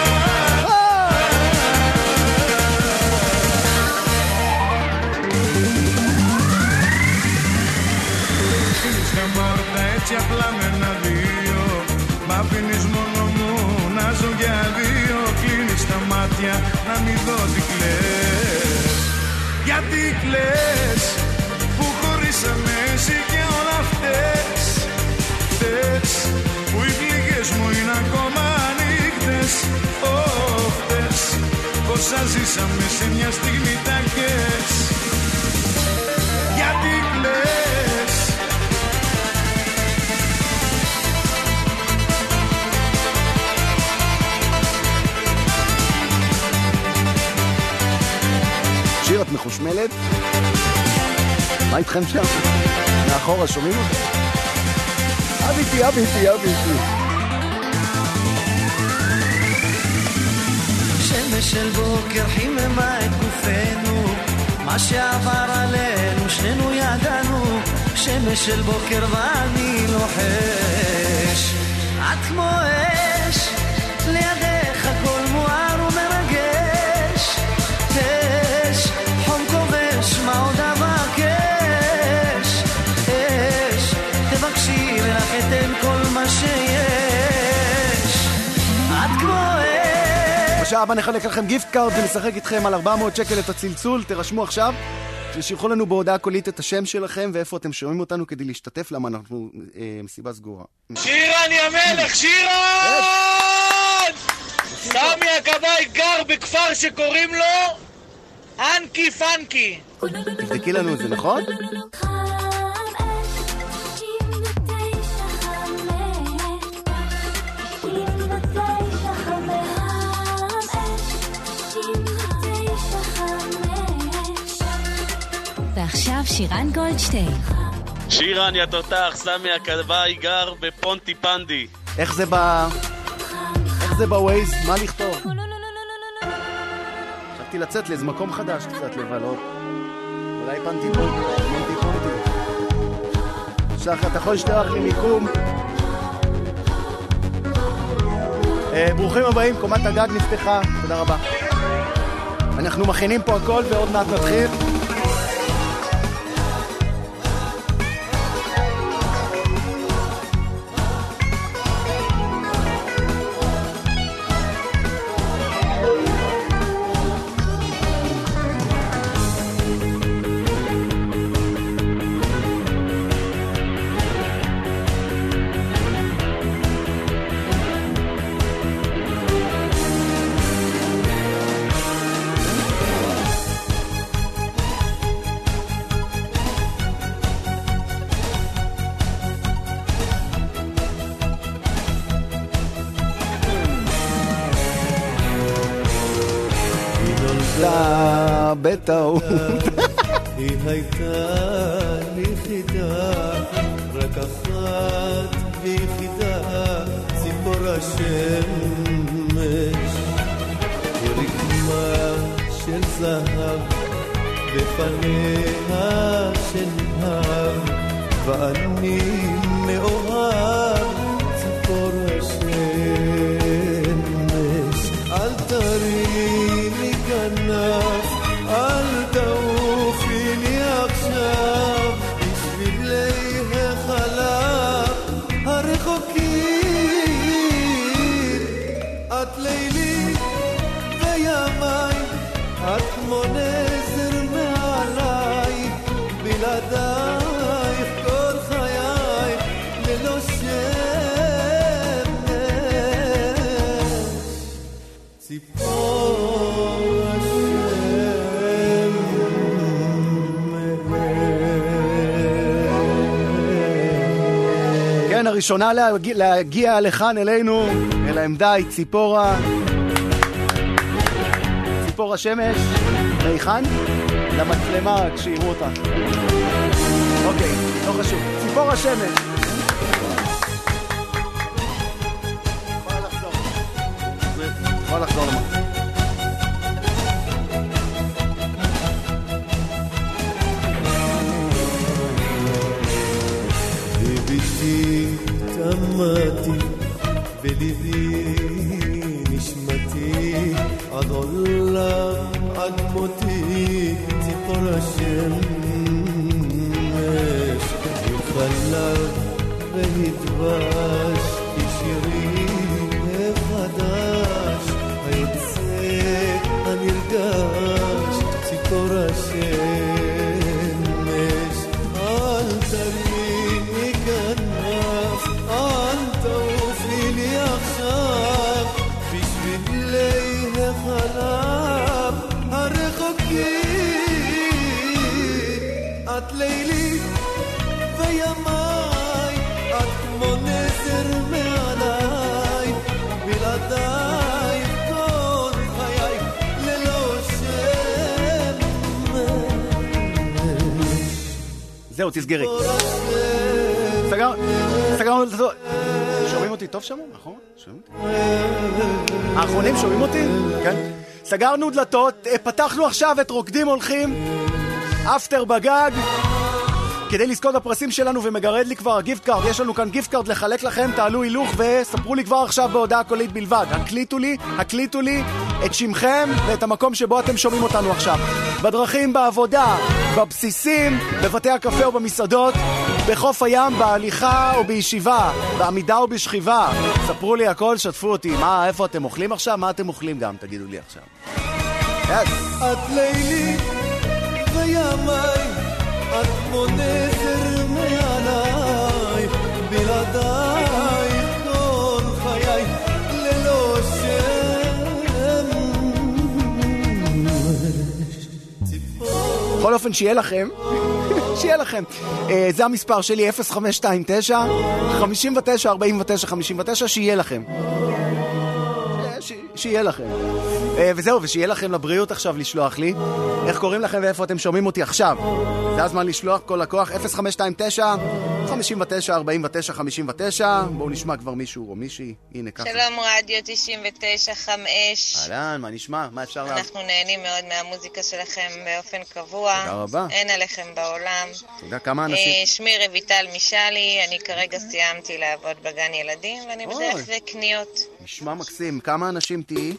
Έτσι απλά με ένα-δύο μ' αφήνεις μόνο μου να ζω για δύο. Κλείνεις τα μάτια να μην δω τι κλαις. Γιατί κλαις που χωρίσαμε εσύ και όλα αυτές. Φταίς που οι πληγές μου είναι ακόμα ανοιχτές. Φταίς πόσα ζήσαμε σε μια στιγμή τα κες. Γιατί κλαις. שיר, את מחושמלת? מה איתכם שם? מאחורה, שומעים אותה? אביתי. שמש של בוקר חיממה את גופנו, מה שעבר עלינו שנינו ידענו. שמש של בוקר ואני לוחש, את כמו אש, לידך הכל מואר ומרגש. אש, חום כובש, מה עוד אבקש? אש, תבקשי לך אתן כל מה שיש. את כמו אש. בשעה הבאה נחלק לכם גיפט קארד ונשחק איתכם על 400 שקל את הצלצול. תרשמו עכשיו, ששלחו לנו בהודעה קולית את השם שלכם ואיפה אתם שומעים אותנו כדי להשתתף, למה אנחנו מסיבה סגורה. שירן ימלך, שירן! סמי הכבאי גר בכפר שקוראים לו אנקי פנקי. תבדקי לנו את זה, נכון? ועכשיו שירן גולדשטיין. שירן יא תותח, סמי הכבאי גר בפונטי פנדי. איך זה בווייז? מה לכתוב? חשבתי לצאת לאיזה מקום חדש קצת לבלות. אולי פנטי פונטי. שחר, אתה יכול לשלוח לי מיקום? ברוכים הבאים, קומת הגג נפתחה. תודה רבה. אנחנו מכינים פה הכל ועוד מעט נתחיל. בטעות. היא הייתה יחידה, רק אחת ויחידה, ציפור השמש. היא רקמה של זהב, בפניה של נהב, ואני מאוהב ציפור השמש. אל תרימי כנף, אל תעופי לי עכשיו, בשבילי החלב הרחוקים. את לילי וימי, את כמו נזר מעליי, בלעדייך כל חיי ללא שמש. ציפור הראשונה להגיע לכאן אלינו, אל העמדה היא ציפורה שמש. מהיכן? למצלמה כשיראו אותה. אוקיי, לא חשוב. ציפורה שמש. יכולה לחזור למה. אדול עד מותי ציפור השמש יחלב והדבש כשירי מחדש היוצא הנרגש ציפור השמש אל תרימי כנף אל תעופי לי עכשיו בשבילי החלב הרחוקים את לילי וימיי את כמו נזר מעליי בלעדיי כל חיי ללא שמש זהו, תסגרי. סגרנו את זה. שומעים אותי טוב שם? נכון? שומעים אותי? האחרונים שומעים אותי? כן. סגרנו דלתות, פתחנו עכשיו את רוקדים הולכים, אפטר בגג, כדי לזכות בפרסים שלנו, ומגרד לי כבר הגיפט קארד. יש לנו כאן גיפט קארד לחלק לכם, תעלו הילוך וספרו לי כבר עכשיו בהודעה קולית בלבד. הקליטו לי את שמכם ואת המקום שבו אתם שומעים אותנו עכשיו. בדרכים, בעבודה, בבסיסים, בבתי הקפה או במסעדות, בחוף הים, בהליכה או בישיבה, בעמידה או בשכיבה. ספרו לי הכל, שתפו אותי. איפה אתם אוכלים עכשיו? מה אתם אוכלים גם? תגידו לי עכשיו. את לילי וימיי את כמו נזר מעליי בלעדיי כל חיי ללא שמש בכל אופן שיהיה לכם שיהיה לכם זה המספר שלי 0529 59 49 59 שיהיה לכם שיהיה לכם וזהו, ושיהיה לכם לבריאות עכשיו לשלוח לי איך קוראים לכם ואיפה אתם שומעים אותי עכשיו. זה הזמן לשלוח כל לקוח 0529 59 49 59. בואו נשמע כבר מישהו או מישהי. הנה ככה. שלום רדיו 99.5. אהלן, מה נשמע? מה אפשר לה? אנחנו נהנים מאוד מהמוזיקה שלכם באופן קבוע. תודה רבה. אין עליכם בעולם. תודה, כמה אנשים? שמי רויטל משלי, אני כרגע סיימתי לעבוד בגן ילדים ואני בדרך לקניות. נשמע מקסים. כמה אנשים תהי?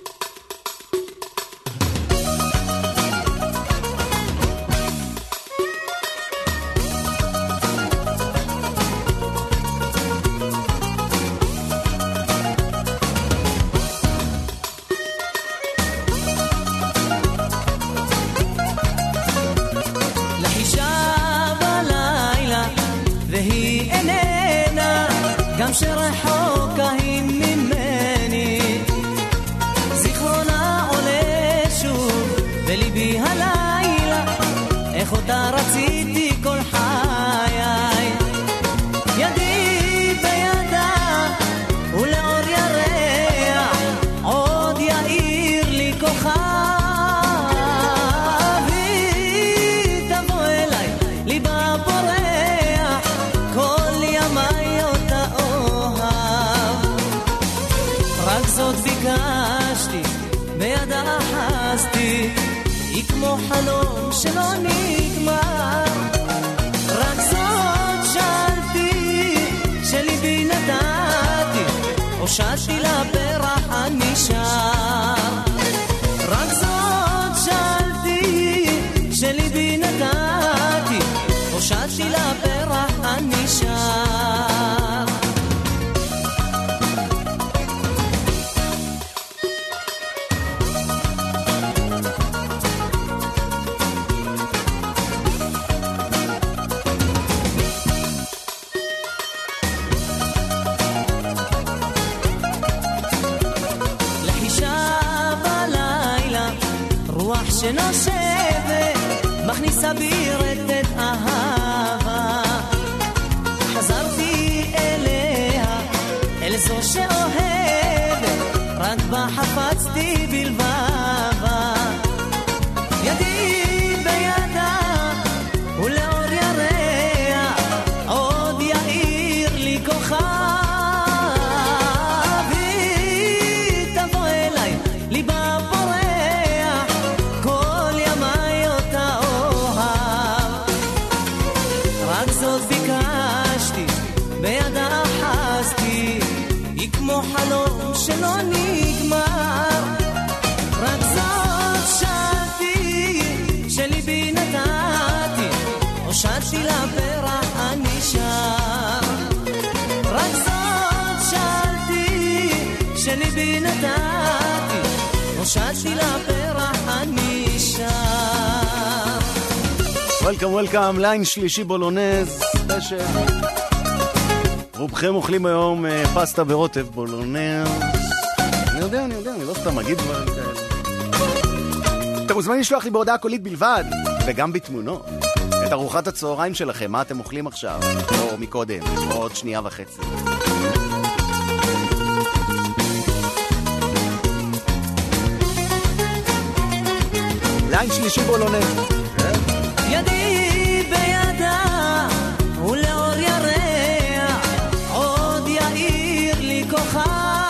שרחוקה היא ממני זיכרונה עולה שוב בליבי הלילה איך אותה רציתי כל חיי ידי בידה ולאור ירח עוד יאיר לי כוכב היא תבוא אליי ליבה פורח כל ימי אותה רק זאת ביקשתי, בידה אחזתי, היא כמו חלום שלא נגמר. רק זאת שאלתי, שליבי נתתי, הושעתי לפרח הנשאר. רק זאת שאלתי, שליבי נתתי, הושעתי לפרח הנשאר. שנושבת מכניסה בי רטט אהבה חזרתי אליה אל זו שאוהבת רק בה חפצתי בלבבה ידי בידה ולאור ירח עוד יאיר לי כוכב היא תבוא אליי ליבה בידה אחזתי היא כמו חלום שלא נגמר הושעתי לפרח אני שם. וולקאם, ליין שלישי בולונז, ספיישל. רובכם אוכלים היום פסטה ורוטב בולונז. אני יודע, אני לא סתם אגיד דברים כאלה. אתם מוזמנים לשלוח לי בהודעה קולית בלבד, וגם בתמונות, את ארוחת הצהריים שלכם, מה אתם אוכלים עכשיו, או מקודם, או עוד שנייה וחצי. ליין שלישי בולונז. ידי בידה ולאור ירח עוד יאיר לי כוכב,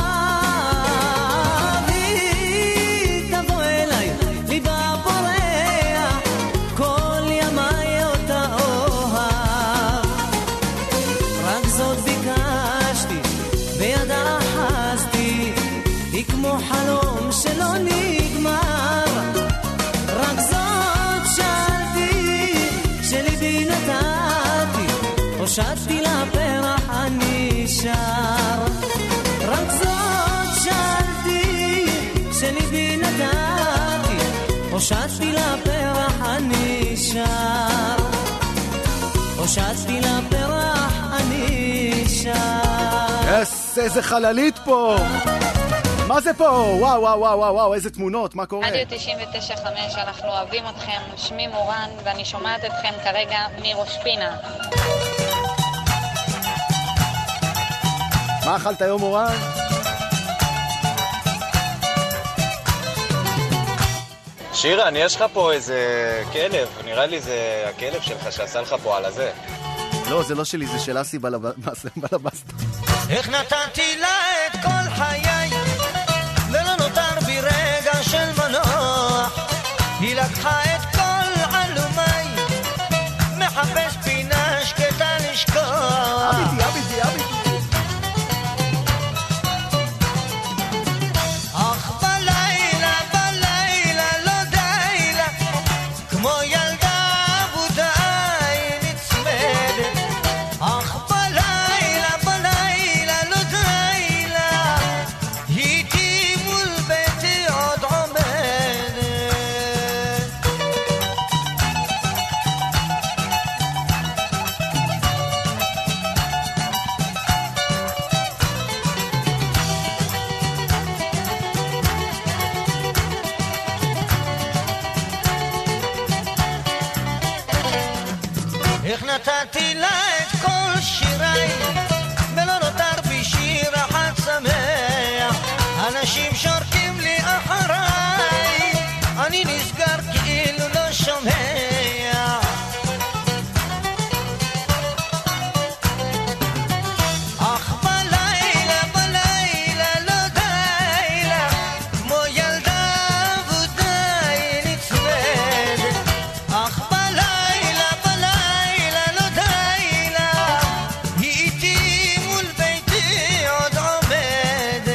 היא תבוא אליי ליבה פורח כל ימי אותה אוהב. רק זאת ביקשתי בידה אחזתי, היא כמו חלום שלא נגמר. רק זאת שאלתי, שליבי נתתי, הושעתי לפרח אני שר. רק זאת שאלתי, שליבי נתתי, הושעתי לפרח אני שר. הושעתי לפרח אני שר. איזה חללית פה. מה זה פה? וואו, איזה תמונות, מה קורה? רדיו 99.5, אנחנו אוהבים אתכם, שמי מורן, ואני שומעת אתכם כרגע מראש פינה. מה אכלת היום, מורן? שירן, יש לך פה איזה כלב, נראה לי זה הכלב שלך שעשה לך פה על הזה. לא, זה לא שלי, זה של אסי בלבסטה. איך נתתי לה את כל חיי ולא נותר בי רגע של מנוח, היא לקחה את כל עלומי, מחפש פינה שקטה לשכוח. אביתי אך בלילה לא די לה, כמו ילדה עבודה היא נצמדת. אך בלילה לא די לה, היא איתי מול ביתי עוד עומדת. איך נתתי לה את כל שיריי ולא נותר בי שיר אחד שמח. אנשים שורקים לי אחריי, אני נסגר כאילו לא שומע. אך בלילה לא די לה, כמו ילדה עבודה היא נצמדת. אך בלילה לא די לה, היא איתי מול ביתי עוד עומדת.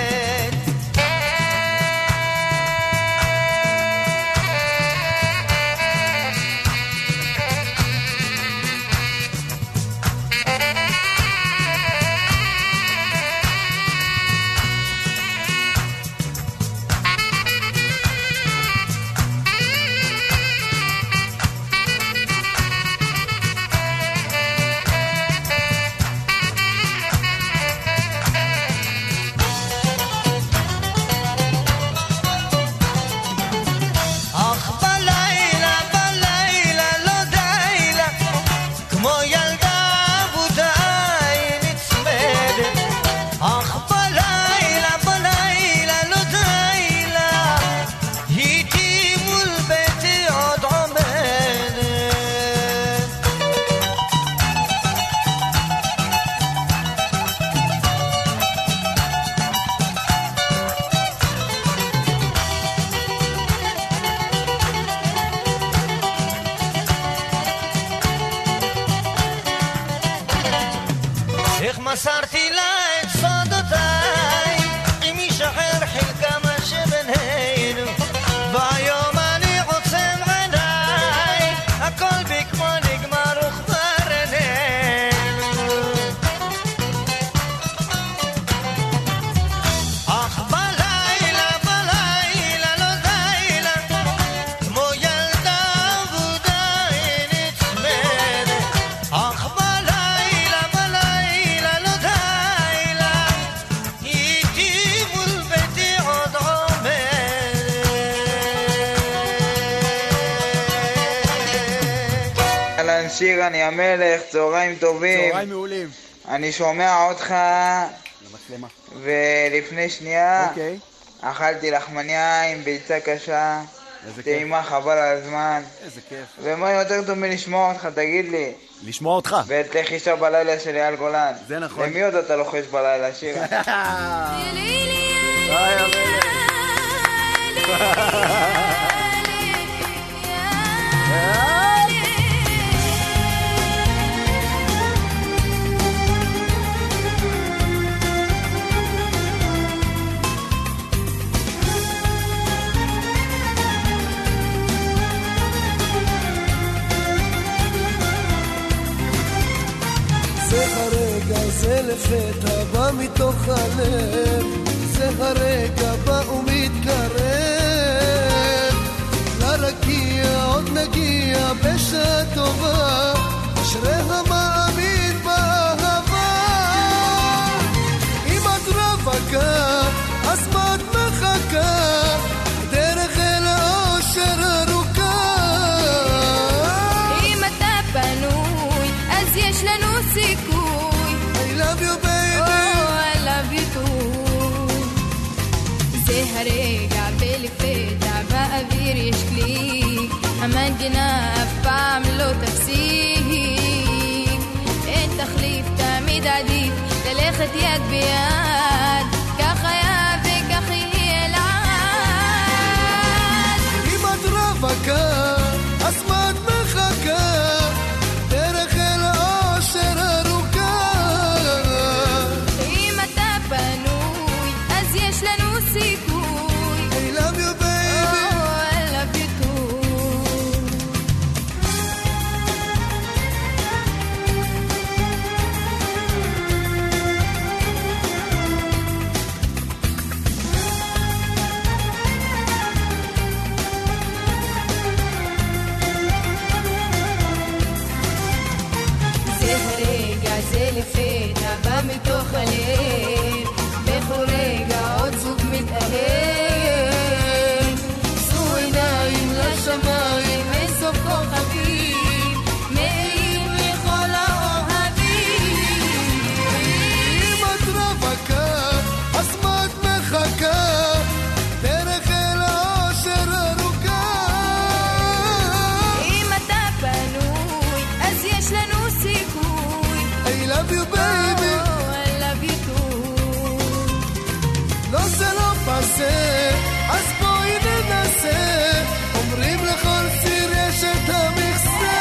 אך בלילה לא די לה, כמו ילדה עבודה היא נצמדת. אך בלילה לא די לה, היא איתי מול ביתי עוד עומדת. איך מסרתי לה את סודותיי, אם ישחרר חלקה מה שבינינו, והיום אני עוצם עיניי, הכל בי כמו נגמר וכבר איננו. אך בלילה שיר, אני המלך, צהריים טובים. צהריים מעולים. אני שומע אותך, למצלמה. ולפני שנייה, אוקיי. אכלתי לחמניה עם ביצה קשה, טעימה חבל על הזמן. איזה כיף. ומה יותר טוב מלשמוע אותך, תגיד לי? לשמוע אותך. ואת לחישה בלילה של אייל גולן. זה נכון. למי עוד אתה לוחש בלילה, שירה? ביי המלך. זה הרגע, זה לפתע בא מתוך הלב, זה הרגע בא ומתקרב, לרקיע עוד נגיע בשעה טובה, אשרי המאמין באהבה. אם את רווקה, אז מה את מחכה? דרך אל האושר ארוכה. אם אתה פנוי, אז יש לנו סיכוי. I love you baby, oh I love you too. זה הרגע ולפתע באוויר יש קליק, המנגינה אף פעם לא תפסיק. אין תחליף, תמיד עדיף ללכת יד ביד, כך היה וכך יהיה לעד. אם את רווקה, אז מה את מחכה? דרך אל האושר ארוכה. אם אתה פנוי, אז יש לנו סיכוי. I love you baby, oh I love you too. זה הרגע, זה לפתע בא מתוך הלב, בכל רגע עוד זוג מתאהב. זו עיניים לשמיים, אין סוף כוכבים, מאיים לכל האוהבים. אם את רווקה, אז מה את מחכה? דרך אל האושר ארוכה. אם אתה פנוי, אז יש לנו סיכוי. I love you baby, oh I love you too. לא זה לא פסה, אז בואי ננסה. אומרים לכל ציר יש את המכסה.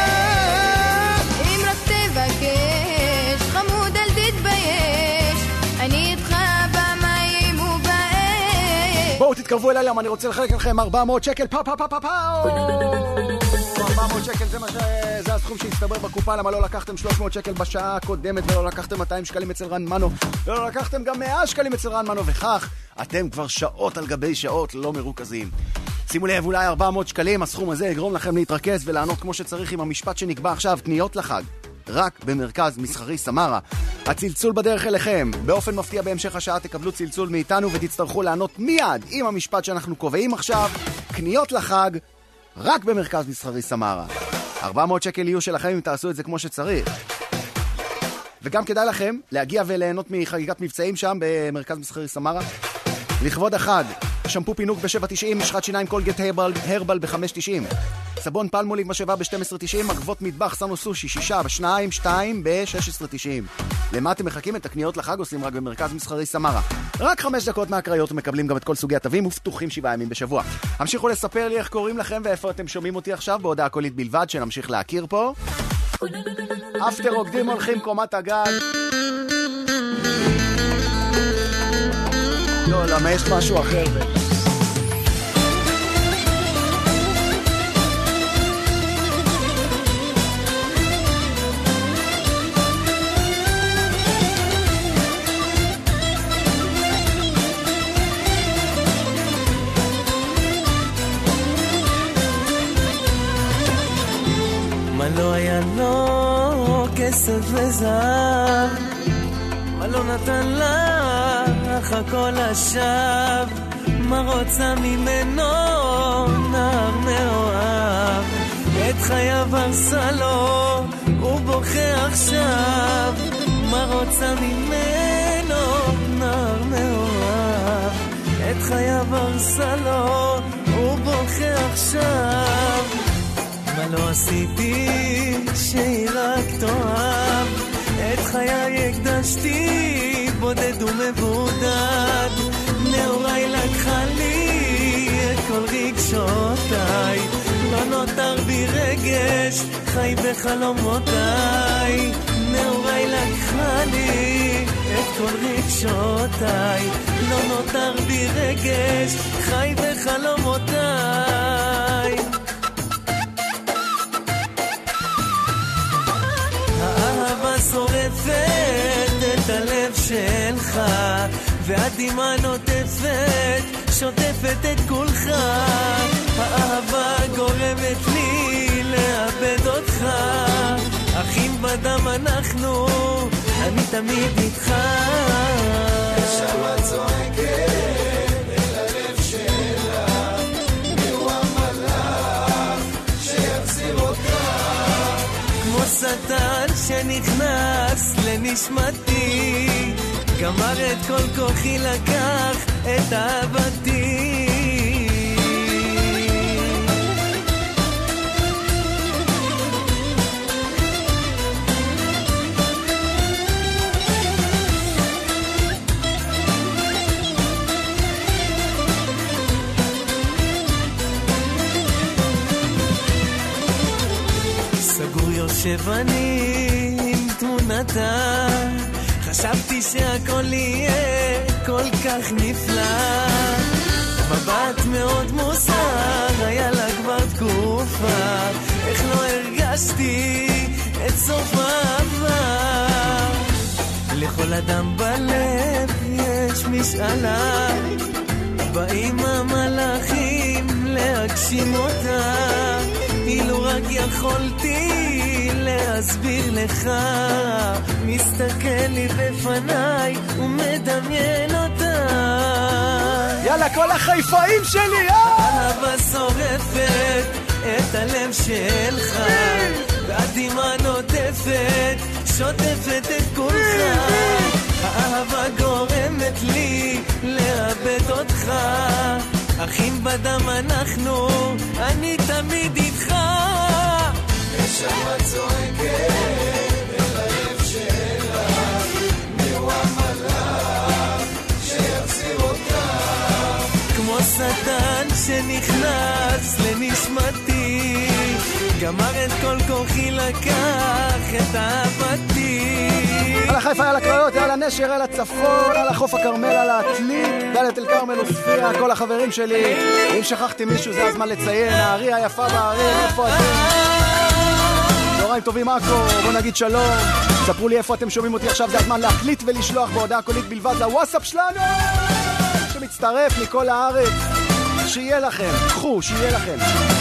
אם רק תבקש, חמוד אל תתבייש, אני איתך במים ובאש. בואו תתקרבו אליי, למה אני רוצה לחלק לכם 400 שקל, פאו פאו פאו פאו פאו. 400 שקל זה הסכום שהצטבר בקופה. למה לא לקחתם 300 שקל בשעה הקודמת, ולא לקחתם 200 שקלים אצל רן מנו, ולא לקחתם גם 100 שקלים אצל רן מנו, וכך אתם כבר שעות על גבי שעות לא מרוכזים. שימו לב, אולי 400 שקלים, הסכום הזה יגרום לכם להתרכז ולענות כמו שצריך עם המשפט שנקבע עכשיו, קניות לחג רק במרכז מסחרי סמרה. הצלצול בדרך אליכם. באופן מפתיע בהמשך השעה תקבלו צלצול מאיתנו ותצטרכו לענות מיד עם המשפט שאנחנו קובעים עכשיו, קניות לחג רק במרכז מסחרי סמרה. 400 שקל יהיו שלכם אם תעשו את זה כמו שצריך. וגם כדאי לכם להגיע וליהנות מחגיגת מבצעים שם במרכז מסחרי סמרה. לכבוד החג, שמפו פינוק ב-7.90, משחת שיניים קולגט הרבל ב-5.90, סבון פלמוליב משאבה ב-12.90, מגבות מטבח סנו סושי 6 ב-2 ב-16.90. למה אתם מחכים? את הקניות לחג עושים רק במרכז מסחרי סמרה. רק 5 דקות מהקריות ומקבלים גם את כל סוגי התווים ופתוחים 7 ימים בשבוע. המשיכו לספר לי איך קוראים לכם ואיפה אתם שומעים אותי עכשיו בהודעה קולית בלבד שנמשיך להכיר פה. אפטר רוקדים הולכים קומת הגג. לא, למה יש משהו אחר מה לא היה לו כסף וזהב, מה לא נתן לך הכל עכשיו, מה רוצה ממנו נער מאוהב, את חייו עבר סלון, הוא בוכה עכשיו, מה רוצה ממנו נער מאוהב? את חייו הרסלון, הוא בוכה עכשיו, מה לא עשיתי שהיא רק תאהב? את חיי הקדשתי בודד ומבודד, נעוריי לקחה לי את כל רגשותיי, לא נותר בי רגש, חי בחלומותיי. נעוריי לקחה לי את כל רגשותיי, לא נותר בי רגש, חי בחלומותיי. האהבה שורפת את הלב שלך, והדמעה נוטפת, שוטפת את כולך. האהבה גורמת לי לאבד אותך, אחים בדם אנחנו, אני תמיד איתך. נשמה צועקת אל הלב שלה, והוא המלאך שיחזיר אותך, כמו שטן שנכנס לנשמתי, גמר את כל כוחי, לקח את אהבתי. סגור יושב אני עם תמונתה, חשבתי שהכל יהיה כל כך נפלא, מבט מאוד מוזר היה לה כבר תקופה, איך לא הרגשתי את סוף האהבה. לכל אדם בלב יש משאלה, באים המלאכים להגשים אותה, אילו רק יכולתי להסביר לך, מסתכל לי בפניי ומדמיין אותה. יאללה כל החיפאים שלי, אהבה שורפת את הלב שלך, והדמעה נוטפת, שוטפת את כולך. האהבה גורמת לי לאבד אותך, אחים בדם אנחנו, אני תמיד איתך. נשמה צועקת אל הלב שלה, והוא המלאך שיחזיר אותה, כמו שטן שנכנס לנשמתי, גמר את כל כוחי, לקח את אהבתי. על החיפה, על הקריות, על הנשר, על הצפון, על החוף הכרמל, על העתלית, דלית אל כרמל וספיה, כל החברים שלי. אם שכחתי מישהו זה הזמן לציין, הערי היפה בערים, איפה אתם? צהריים טובים עכו, בוא נגיד שלום. ספרו לי איפה אתם שומעים אותי עכשיו, זה הזמן להקליט ולשלוח בהודעה קולית בלבד לוואטסאפ שלנו שמצטרף מכל הארץ. שיהיה לכם, קחו, שיהיה לכם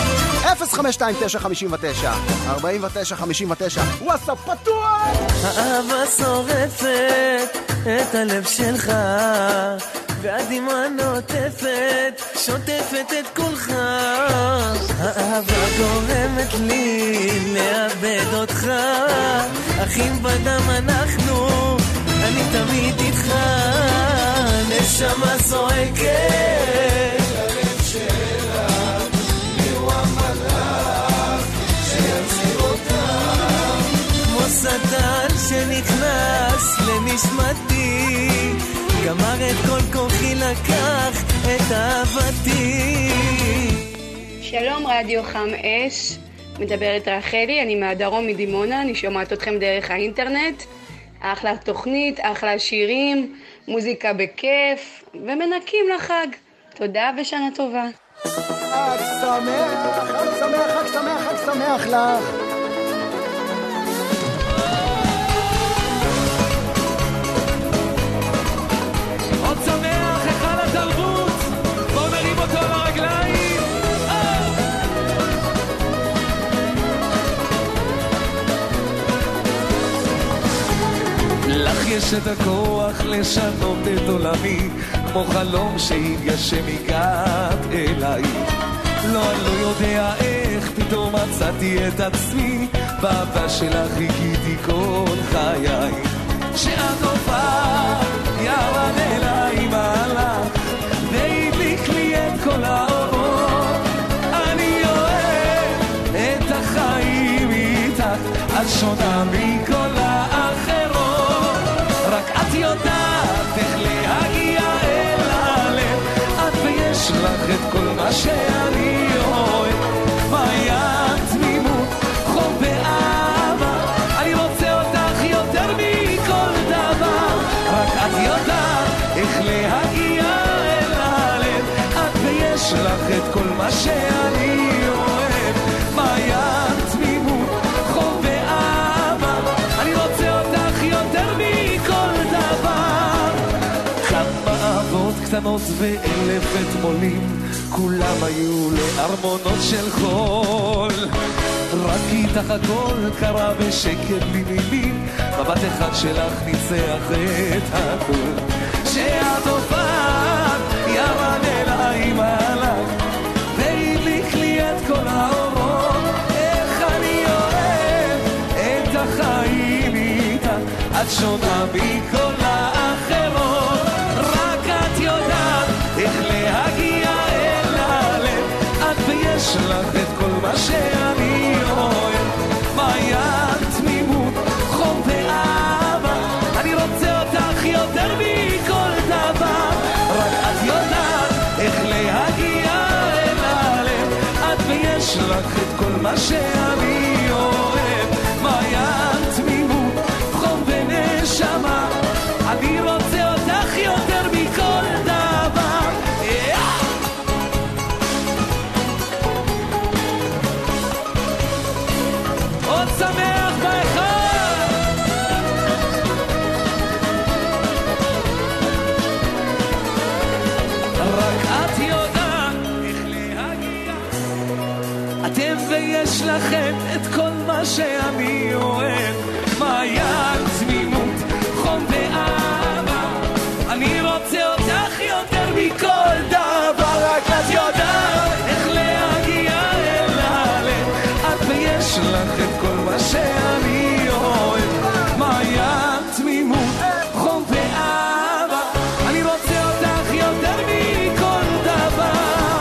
052-959-4959 וואטסאפ פתוח. האהבה שורפת את הלב שלך, והדמעה נוטפת, שוטפת את כולך. האהבה גורמת לי לאבד אותך, אחים בדם אנחנו, אני תמיד איתך. נשמה זועקת הלב שלה, והוא המלאך שיחזיר אותה, כמו שטן שנכנס לנשמתי, גמר את כל כוחי, לקח את אהבתי. שלום רדיו חם אש, מדברת רחלי, אני מהדרום מדימונה, אני שומעת אתכם דרך האינטרנט. אחלה תוכנית, אחלה שירים, מוזיקה בכיף, ומנקים לחג. תודה ושנה טובה. חג שמח, חג שמח, חג שמח, חג שמח לך. עוד שמח, היכל התרבות, בואו נרים אותו על הרגליים. לך יש את הכוח לשנות את עולמי, כמו חלום שהתגשם הגעת אליי. לא, אני לא יודע איך, פתאום מצאתי את עצמי, באהבה שלך חיכיתי כל חיי. שאת הופעה ירד אליי מהלך, והדליק לי את כל האורות. אני אוהב את החיים איתך, את שונה מכל האחרות. רק את יודעת איך להגיע אל הלב, את ויש לך את כל מה שאני אוהב. מעיין תמימות, חום ואהבה, אני רוצה אותך יותר מכל דבר. רק את יודעת איך להגיע אל הלב, את ויש לך את כל מה שאני אוהב. מעיין תמימות, חום ואהבה, אני רוצה אותך יותר מכל דבר. כמה אהבות קטנות ואלף אתמולים, כולם היו לארמונות של חול. רק איתך הכל קרה בשקט בלי מילים, מבט אחד שלך ניצח את הכל. שאת הופעת ירד אליי מהלך, והדליק לי את כל האורות. איך אני אוהב את החיים איתך, את שונה מכל האחרות. רק את יודעת איך להגיע אל הלב, את ויש לך את כל מה שאני אוהב. מעיין תמימות, חום ואהבה, אני רוצה אותך יותר מכל דבר. רק את יודעת איך להגיע אל הלב, את ויש לך את כל מה שאני אוהב. מעיין תמימות, חום ונשמה, אני רוצה אותך יותר מכל דבר. עוד שמח באחד. רק את יודעת איך להגיע, אתם ויש לכם את כל מה שאני אוהב. מעיין תמימות, חום ואהבה, אני רוצה אותך יותר מכל דבר. רק את יודעת איך להגיע אל הלב, את ויש לך את כל מה שאני אוהב. מעיין תמימות, חום ואהבה, אני רוצה אותך יותר מכל דבר.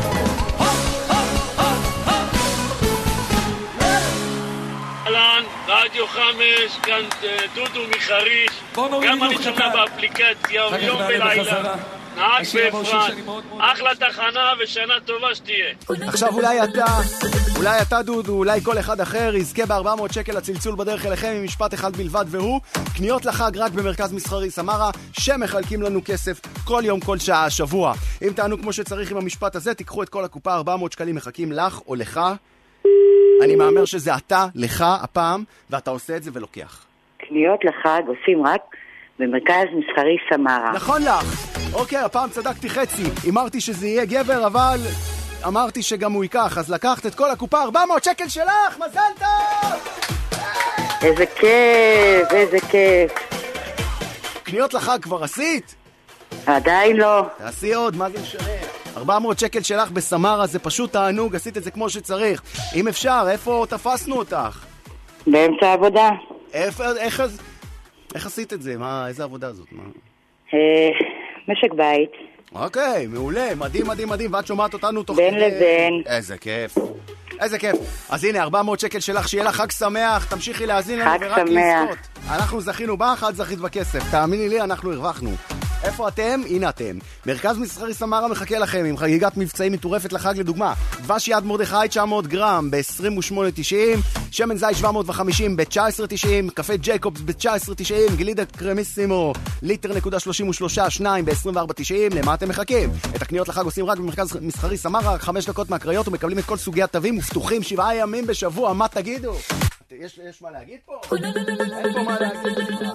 אהלן, רדיו 5, כאן דודו מחריש. גם אני שומע באפליקציה יום ולילה. נהג באפרת, אחלה תחנה ושנה טובה שתהיה. עכשיו אולי אתה דודו, אולי כל אחד אחר יזכה ב400 שקל הצלצול בדרך אליכם עם משפט אחד בלבד, והוא קניות לחג רק במרכז מסחרי סמרה, שמחלקים לנו כסף כל יום, כל שעה, שבוע. אם תענו כמו שצריך עם המשפט הזה, תיקחו את כל הקופה, 400 שקלים מחכים לך או לך. אני מאמר שזה אתה, לך, הפעם, ואתה עושה את זה ולוקח. קניות לחג עושים רק במרכז מסחרי סמרה. נכון לך. אוקיי, הפעם צדקתי חצי. אמרתי שזה יהיה גבר, אבל אמרתי שגם הוא ייקח. אז לקחת את כל הקופה, 400 שקל שלך, מזל טוב! איזה כיף, איזה כיף. קניות לחג כבר עשית? עדיין לא. תעשי עוד, מה זה משנה? 400 שקל שלך בסמרה, זה פשוט תענוג, עשית את זה כמו שצריך. אם אפשר, איפה תפסנו אותך? באמצע העבודה. איך עשית את זה? איזה עבודה זאת? משק בית. אוקיי, מעולה, מדהים, מדהים, מדהים. ואת שומעת אותנו תוך בין לבין. איזה כיף. איזה כיף. אז הנה, 400 שקל שלך, שיהיה לך חג שמח, תמשיכי להאזין לנו ורק לזכות. אנחנו זכינו בך, את זכית בכסף. תאמיני לי, אנחנו הרווחנו. איפה אתם? הנה אתם. מרכז מסחרי סמרה מחכה לכם עם חגיגת מבצעים מטורפת לחג. לדוגמה, דבש יד מרדכי 900 גרם ב-28.90, שמן זית 750 ב-19.90, קפה ג'ייקובס ב-19.90, גלידה קרמיסימו ליטר.33 2 ב-24.90. למה אתם מחכים? את הקניות לחג עושים רק במרכז מסחרי סמרה, 5 דקות מהקריות, ומקבלים את כל סוגי התווים ופתוחים 7 ימים בשבוע. מה תגידו? יש מה להגיד פה? אין פה מה להגיד בכלל.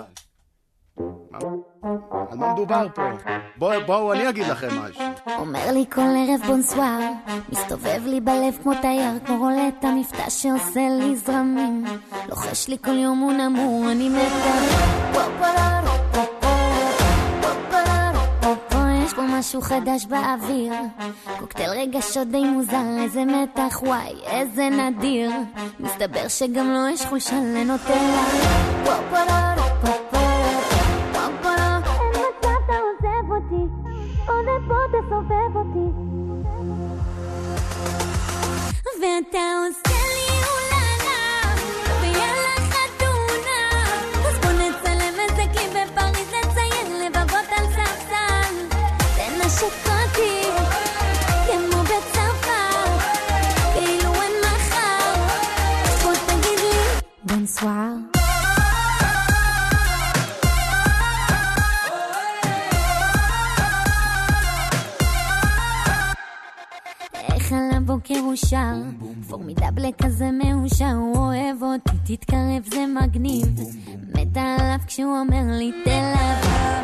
על מה מדובר פה? בואו אני אגיד לכם משהו. אומר לי כל ערב בונסואר, מסתובב לי בלב כמו תייר, כמו רולטה מבטא שעושה לי זרמים, לוחש לי כל יום הוא נמור, אני מתה. יש פה משהו חדש באוויר, קוקטייל רגשות די מוזר, איזה מתח, וואי, איזה נדיר, מסתבר שגם לו יש חולשה לנוטלה. פופולו, פופולו, פופולו, אין מצב אתה עוזב אותי, עוד פה תסובב אותי, ואתה עושה לי אוללה, ויאללה חתונה, אז בוא נצלם איזה קליפ בפריז, לציין לבבות על ספסל, תנשק אותי כמו בצרפת, כאילו אין מחר, בוא תגיד לי בונסואר. על הבוקר הוא שר, פורמידבל כזה מאושר, הוא אוהב אותי, תתקרב זה מגניב, מתה עליו כשהוא אומר לי תלב,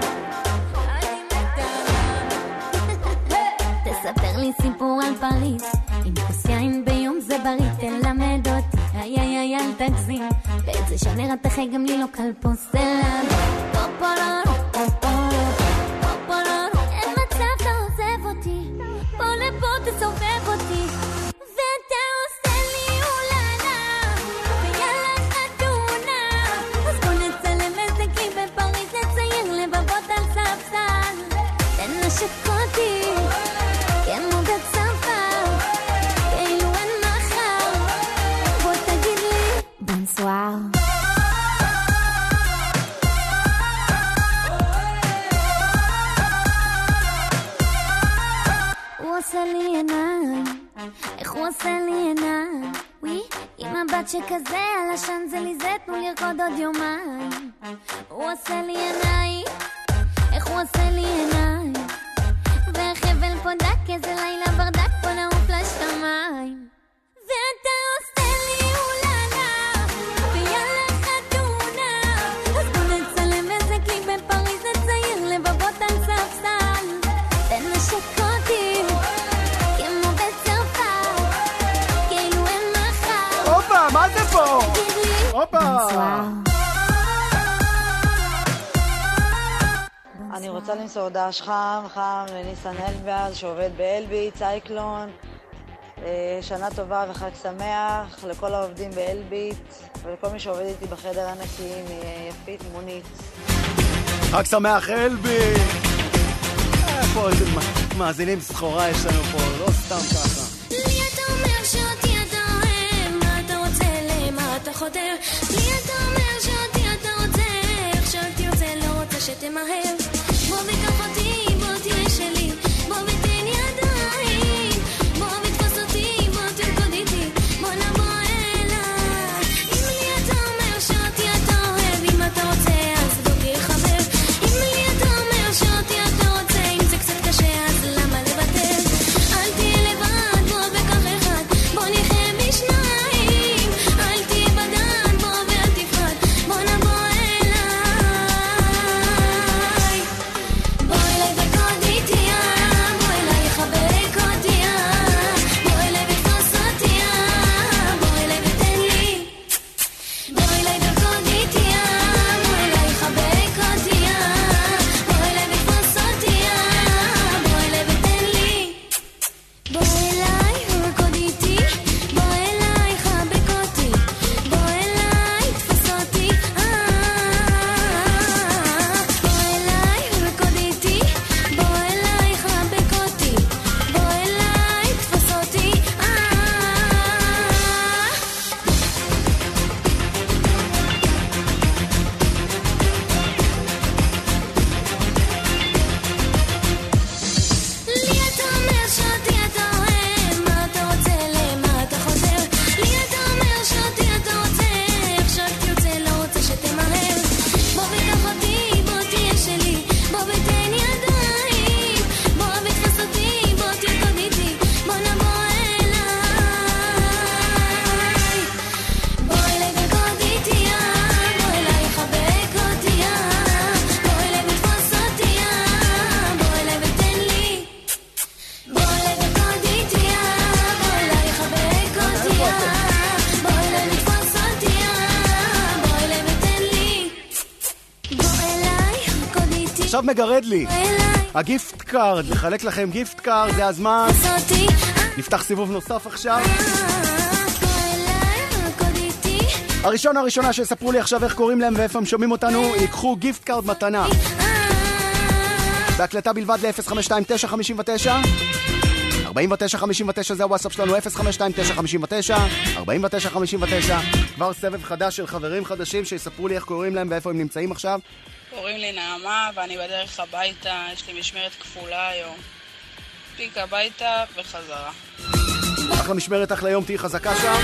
תספר לי סיפור על פריז, עם כוס יין ביום זה בריא, תלמד אותי, איי איי איי אל תגזים, באיזה שנר אתה גם לי לא קל פה סלב, פופולו, פופולו, פופולו, אין מצב לא עוזב אותי, בוא לפה תסובב אותי, ואתה עושה לי אוללה, ויאללה חתונה, אז בוא נצלם איזה קליפ בפריז, לצייר לבבות על ספסל, תנשק אותי כמו בצרפת, כאילו אין מחר, בוא תגיד לי בונסואר. הוא עושה לי עיניים, איך הוא עושה לי עיניים, ווי, עם מבט שכזה על השן זה לי זה, תנו לרקוד עוד יומיים. הוא עושה לי עיניים, איך הוא עושה לי עיניים, והחבל פה דק, איזה לילה ברדק, בוא נעוף לשמיים, ואתה עושה לי אוללה, ויאללה חתונה, אז בוא נצלם איזה קליפ בפריז, לצייר לבבות על ספסל, תנשק אותי כמו בצרפת, כאילו אין מחר. הופה, מה זה פה? הופה. אני רוצה למסור הודעה חם לניסן אלבאז שעובד באלביט, צייקלון. שנה טובה וחג שמח לכל העובדים באלביט ולכל מי שעובד איתי בחדר הנקי מיפית מונית. חג שמח אלביט. פה איזה מאזינים סחורה יש לנו פה, לא סתם ככה. לי אתה אומר שאותי אתה אוהב, מה אתה רוצה למה אתה חותר, לי אתה אומר שאותי אתה רוצה, עכשיו תרצה לא רוצה שתמהר, בוא וקח אותי, בוא תהיה שלי, בוא ותן ידיים, בוא ותפוס אותי, בוא תרקוד איתי, בוא נבוא אליי. אם לי אתה אומר שאותי אתה אוהב, אם אתה רוצה אז בוא תהיה חבר, אם לי אתה אומר שאותי אתה רוצה, אם זה קצת קשה אז למה לוותר, אל תהיה לבד, בוא וקח אחד, בוא נחיה בשניים, אל תהיה בדן, בוא ואל תפחד, בוא נבוא אליי, בוא אליי וקוד איתי, בוא אליי חבק אותי, בוא אליי ותפוס אותי, בוא אליי ותן לי, בוא אליי וקוד איתי, בוא אליי חבק אותי, בוא אליי ותפוס אותי, בוא אליי ותן לי, בוא אליי ורקוד איתי, בוא אליי חבק אותי, בוא אליי תפוס אותי, בוא אליי ורקוד איתי, בוא אליי חבק אותי, בוא אליי תפוס אותי. לי אתה אומר שאותי אתה אוהב, מה אתה רוצה למה אתה חותר, לי אתה אומר שאותי אתה רוצה, עכשיו תרצה לא רוצה שתמהר, בוא וקח אותי, בוא תהיה שלי, בוא ותן ידיים, בוא ותפוס אותי, בוא תרקוד איתי, בוא נבוא אליי, בוא אליי וקוד איתי, בוא אליי חבק אותי, בוא אליי ותפוס אותי, בוא אליי ותן לי, בוא אליי וקוד איתי, בוא אליי חבק אותי, בוא אליי ותפוס אותי, בוא אליי ותן לי, בוא אליי וקוד איתי, עכשיו מגרד לי. בוא אליי, הגיפט קארד, לחלק לכם גיפט קארד, זה הזמן. נפתח סיבוב נוסף עכשיו. הראשונה שיספרו לי עכשיו איך קוראים להם ואיפה הם שומעים אותנו, ייקחו גיפט קארד מתנה. בהקלטה בלבד ל-052959 4959, זה הוואטסאפ שלנו, 052959 4959. כבר סבב חדש של חברים חדשים שיספרו לי איך קוראים להם ואיפה הם נמצאים עכשיו. קוראים לי נעמה ואני בדרך הביתה, יש לי משמרת כפולה היום. פיק הביתה וחזרה. אחלה משמרת, אחלה יום, תהי חזקה שם.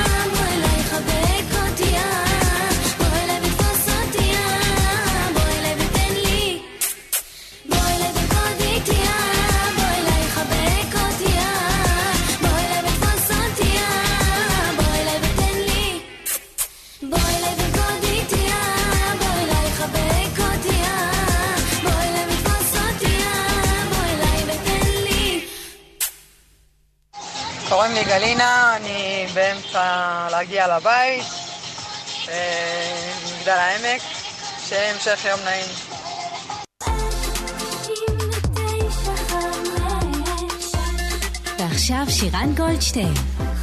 קוראים לי גלינה, אני באמצע להגיע לבית, מגדל העמק, שהמשך יום נעים. ועכשיו שירן גולדשטיין.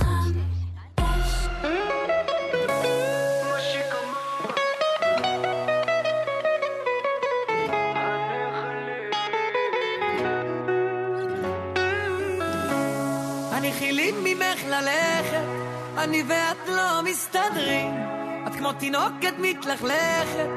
אני חילים ממך ללכת, אני ואת לא מסתדרים, את כמו תינוקת מתלכלכת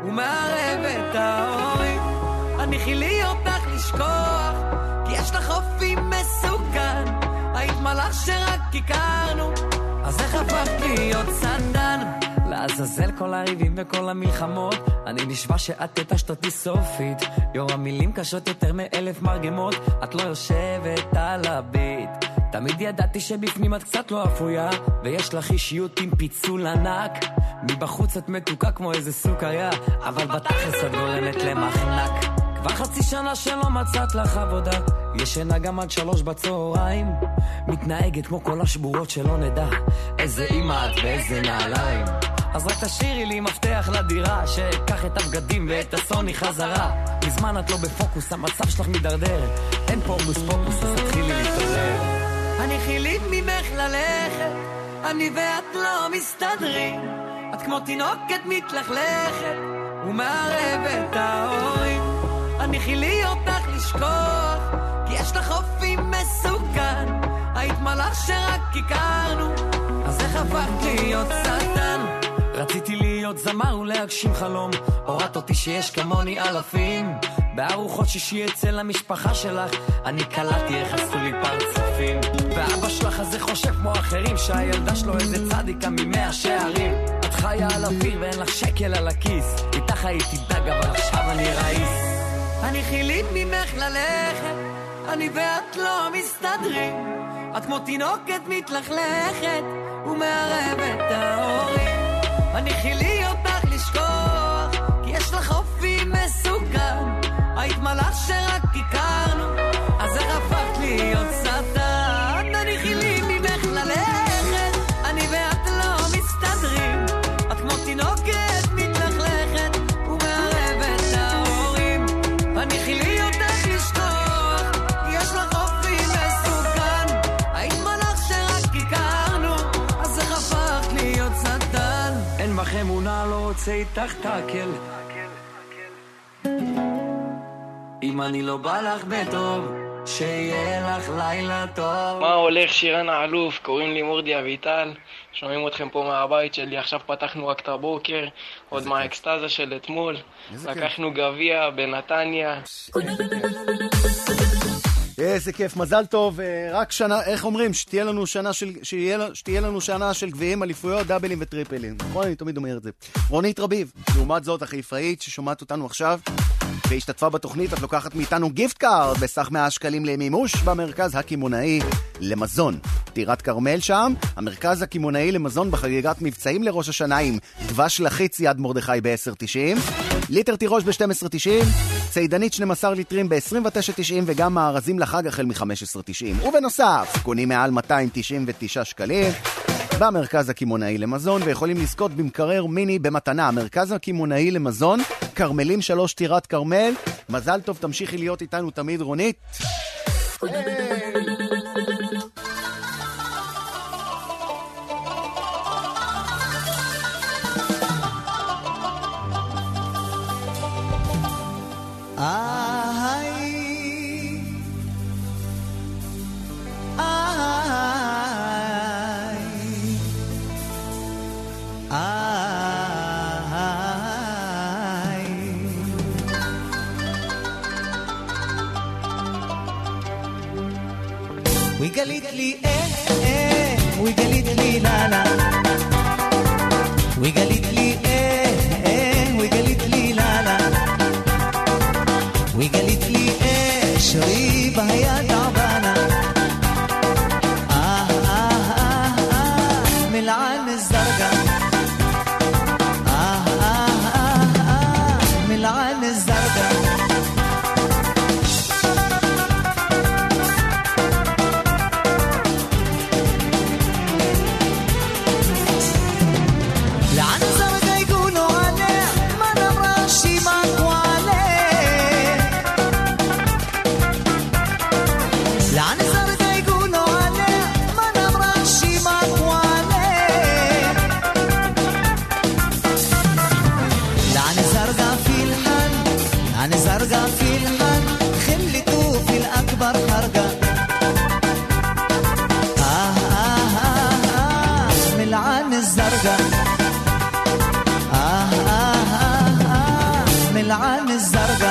ומערבת ההורים. אני חילי אותך לשכוח, כי יש לך אופי מסוכן, היית מלאך שרק הכרנו, אז איך הפכת להיות סנדן? לעזאזל כל הריבים וכל המלחמות, אני נשבע שאת תטשת אותי סופית, יור המילים קשות יותר מ1000 מרגמות, את לא יושבת על הביט, תמיד ידעתי שבפנים את קצת לא אפויה, ויש לך אישיות עם פיצול ענק, מבחוץ את מתוקה כמו איזה סוכריה, אבל בתכלס את גורמת למחנק. כבר חצי שנה שלא מצאת לך עבודה, ישנה גם עד 3 בצהריים, מתנהגת כמו כל השבורות שלא נדע איזה אמא את ואיזה נעליים. אז רק תשאירי לי מפתח לדירה, שיקח את הבגדים ואת הסוני חזרה, מזמן את לא בפוקוס, המצב שלך מדרדר, אין פה פוקוס פוקוס, אז תתחילי להתעורר. אני חילית ממך ללכת, אני ואת לא מסתדרים, את כמו תינוקת מתלכלכת ומערבת ההורים. אני חילי אותך לשכוח, כי יש לך אופי מסוכן, היית מלאך שרק הכרנו, אז איך הפכת להיות שטן? רציתי להיות זמר ולהגשים חלום, הורדת אותי שיש כמוני אלפים, בארוחות שישי אצל המשפחה שלך, אני קלטתי איך עשו לי פרצופים, ואבא שלך הזה חושב כמו אחרים, שהילדה שלו איזה צדיקה מ100 שערים, את חיה על אוויר ואין לך שקל על הכיס, איתך הייתי דג אבל עכשיו אני רעיס. אני חילית ממך ללכת, אני ואת לא מסתדרים, את כמו תינוקת מתלכלכת ומערבת ההורים. אני חילי אותך לשכוח, כי יש לך אופי מסוכן, היית מלאך שרק הכרנו, אז איך הפכת להיות שטן? אני חילי ממך ללכת, אני ואת לא מסתדרים, את כמו תינוקת מתלכלכת ומערבת ההורים. אני חילי אותך לשכוח, כי יש לך אופי מסוכן, היית מלאך שרק הכרנו, אז איך הפכת להיות שטן? אין בך אמונה, לא רוצה איתך תקל, אם אני לא בא לך בטוב, שיהיה לך לילה טוב. מה הולך שירן האלוף? קוראים לי מורדי אביטל, שומעים אתכם פה מהבית שלי, עכשיו פתחנו רק את הבוקר, עוד מהאקסטאזה של אתמול, לקחנו גביע בנתניה. איזה כיף, מזל טוב, רק שנה, איך אומרים, שתהיה לנו שנה של גביעים, אליפויות, דאבלים וטריפלים. נכון, אני תמיד אומר את זה. רונית רביב, לעומת זאת החיפאית ששומעת אותנו עכשיו, והשתתפה בתוכנית, את לוקחת מאיתנו גיפט קארד בסך 100 שקלים למימוש במרכז הכימונאי למזון. טירת קרמל שם, המרכז הכימונאי למזון בחגיגת מבצעים לראש השנה עם דבש לחיץ יד מרדכי ב-10.90, ליטר תירוש ב-12.90, ציידנית 12 ליטרים ב-29.90 וגם מארזים לחג החל מ-15.90. ובנוסף, קונים מעל 299 שקלים במרכז הכימונאי למזון, ויכולים לזכות במקרר מיני במתנה. המרכז הכימונאי למזון, קרמלים 3 טירת קרמל, מזל טוב, תמשיכי להיות איתנו תמיד רונית. وقالت لي ايه وقالت لي لا لا وقالت لي ايه وقالت لي لا لا وقالت لي ايه شريبها يا تعبانه من العين الزرقاء من العين الزرقاء زرقا في الحن خليته في الأكبر حرقة من العين الزرقا من العين الزرقا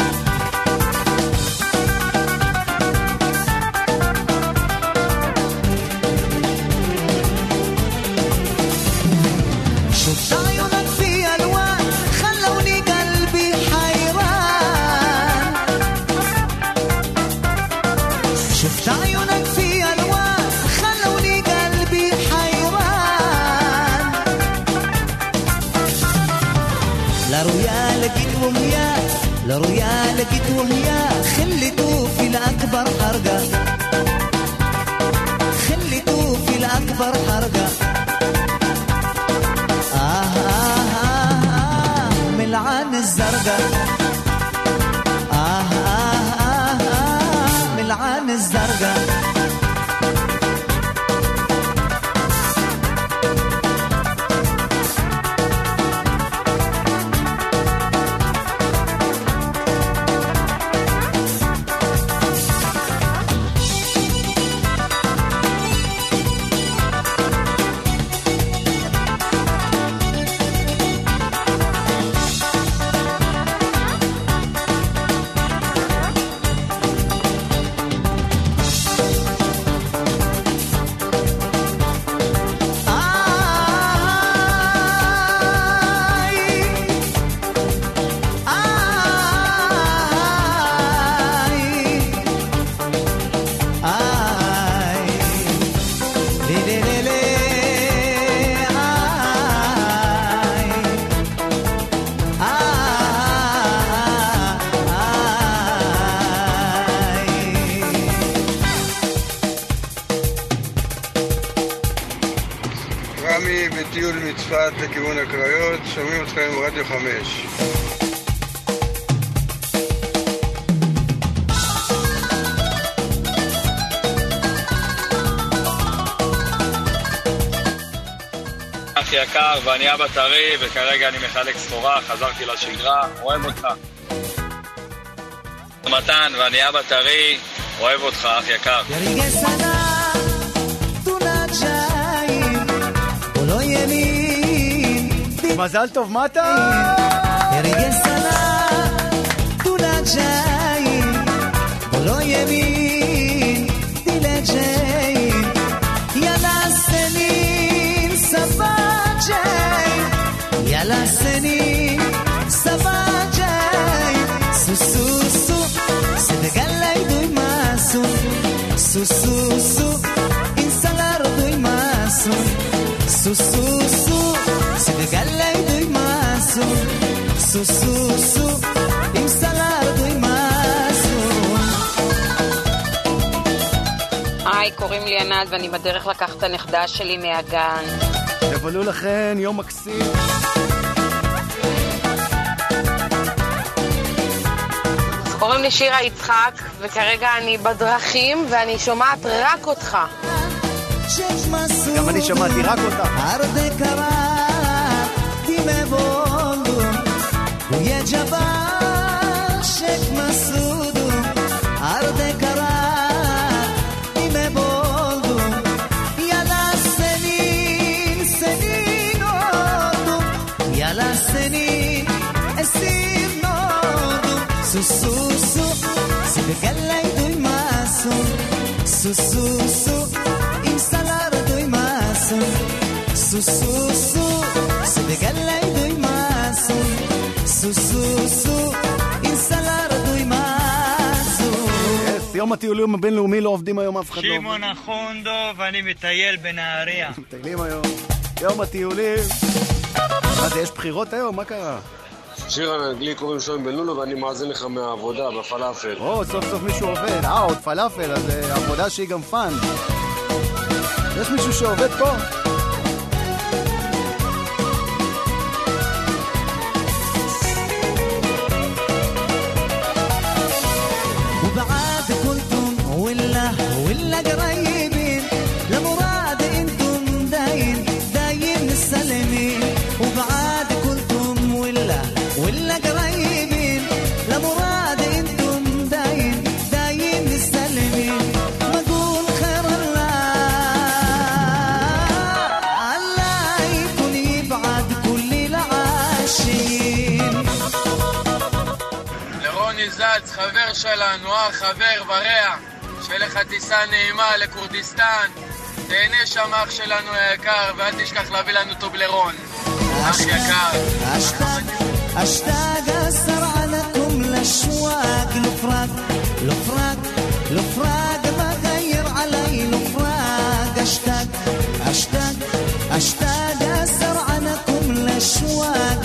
شفت عيونك في ألوان خلوني قلبي حيران شفت عيونك في ألوان خلوني قلبي حيران لا رؤيا لقيت وهيا لا رؤيا لقيت وهيا خليته في الأكبر حرقة خليته في الأكبر حرقة من العين الزرقاء من العين الزرقاء בטיול מצפת לכיוון הקריות, שומעים אתכם רדיו 5. אח יקר, ואני אבא טרי, וכרגע אני מחלק סחורה, חזרתי לשגרה, אוהב אותך. מתן, ואני אבא טרי, אוהב אותך, אח יקר. מזל טוב, מתה! ירגע סנה, תולה ג'אין, ולא ימין, תילה ג'אין, יאללה סנין, סבא ג'אין, יאללה סנין, סבא ג'אין, סו סו סו, סדגלה ידוי מסו, סו סו סו, אינסלר דוי מסו, סו סו סו, סדגלה ידוי מסו, סו סו סו, אינסלר דוי מסו. היי, קוראים לי ענת ואני בדרך לקחת את הנכדה שלי מהגן. תבלו לכן, יום מקסים. קוראים לי שירה יצחק, וכרגע אני בדרכים ואני שומעת רק אותך. גם אני שמעתי רק אותך. יום הטיולים הבינלאומי לא עובדים היום, אף אחד לא. שמעון החונדו ואני מטייל בנהריה. מטיילים היום. יום הטיולים. מה זה, יש בחירות היום? מה קרה? שירן, לי קוראים שוים בן לולו ואני מאזין לך מהעבודה בפלאפל. סוף סוף מישהו עובד. עוד פלאפל, אז עבודה שהיא גם פאן. יש מישהו שעובד פה? ولا قريبين لمراد انتم داين السلمين وبعاد كنتم ولا قريبين لمراد انتم داين السلمين ما قول خير الله يكون يبعد كل العاشقين. לרוני זץ, חבר שלנו, חבר ורע, שיהיה לך טיסה נעימה לקורדיסטן, תהנה שם אח שלנו היקר, ואל תשכח להביא לנו טובלרון, אח יקר. أشتاق أسرع لكم الأشواق لفراق ما غير علي لفراق أشتاق أسرع لكم الأشواق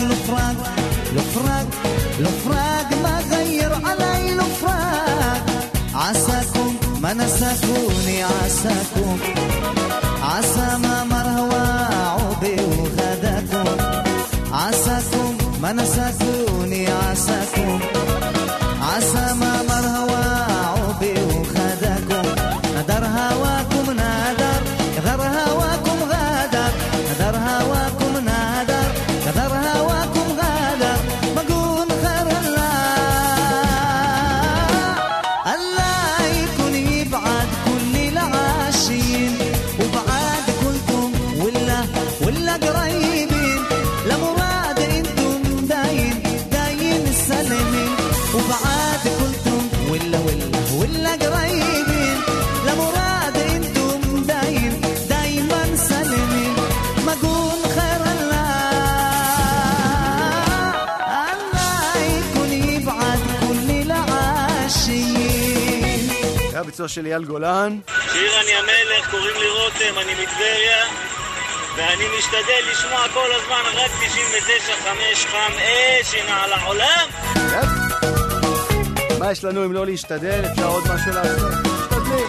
لفراق ما غير علي لفراق عساكم ما نساكوني عساكم عسى ما مرهوى عوبي وغداكم عساكم ما نساكوني عساكم عسى ما مرهوى عوبي وغداكم نادر هواكم نادر غدر هواكم غادر نادر هواكم نادر غدر هواكم غادر مقول خير الله يكون يبعد كل العاشقين وبعاد كنتم ولا قريبين لمراد انتم داين السلمين وبعاد كنتم ولا قريبين لمراد انتم دايما سلمين ما قول خير الله يكون يبعد كل العاشقين. היה ביצוע של אייל גולן. שיר אני המלך, קוראים לי רותם, אני מטבריה ואני משתדל לשמוע כל הזמן רק 99.5 חם אש, הנה על העולם. מה יש לנו אם לא להשתדל? אפשר עוד משהו לעשות? משתדלים.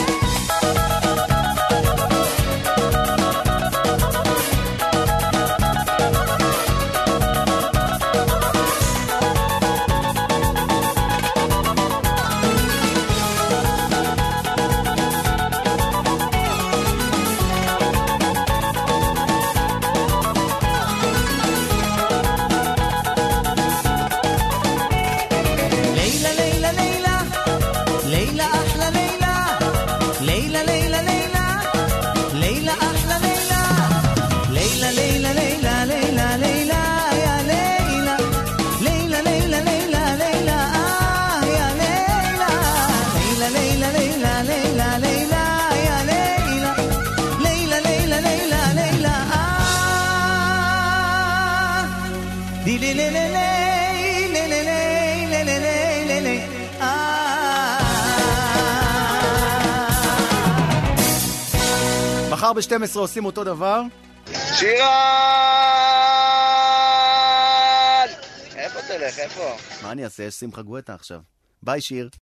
מחר ב-12 עושים אותו דבר. שירן! איפה תלך? איפה? מה אני אעשה? יש שמחה גואטה עכשיו. ביי שיר.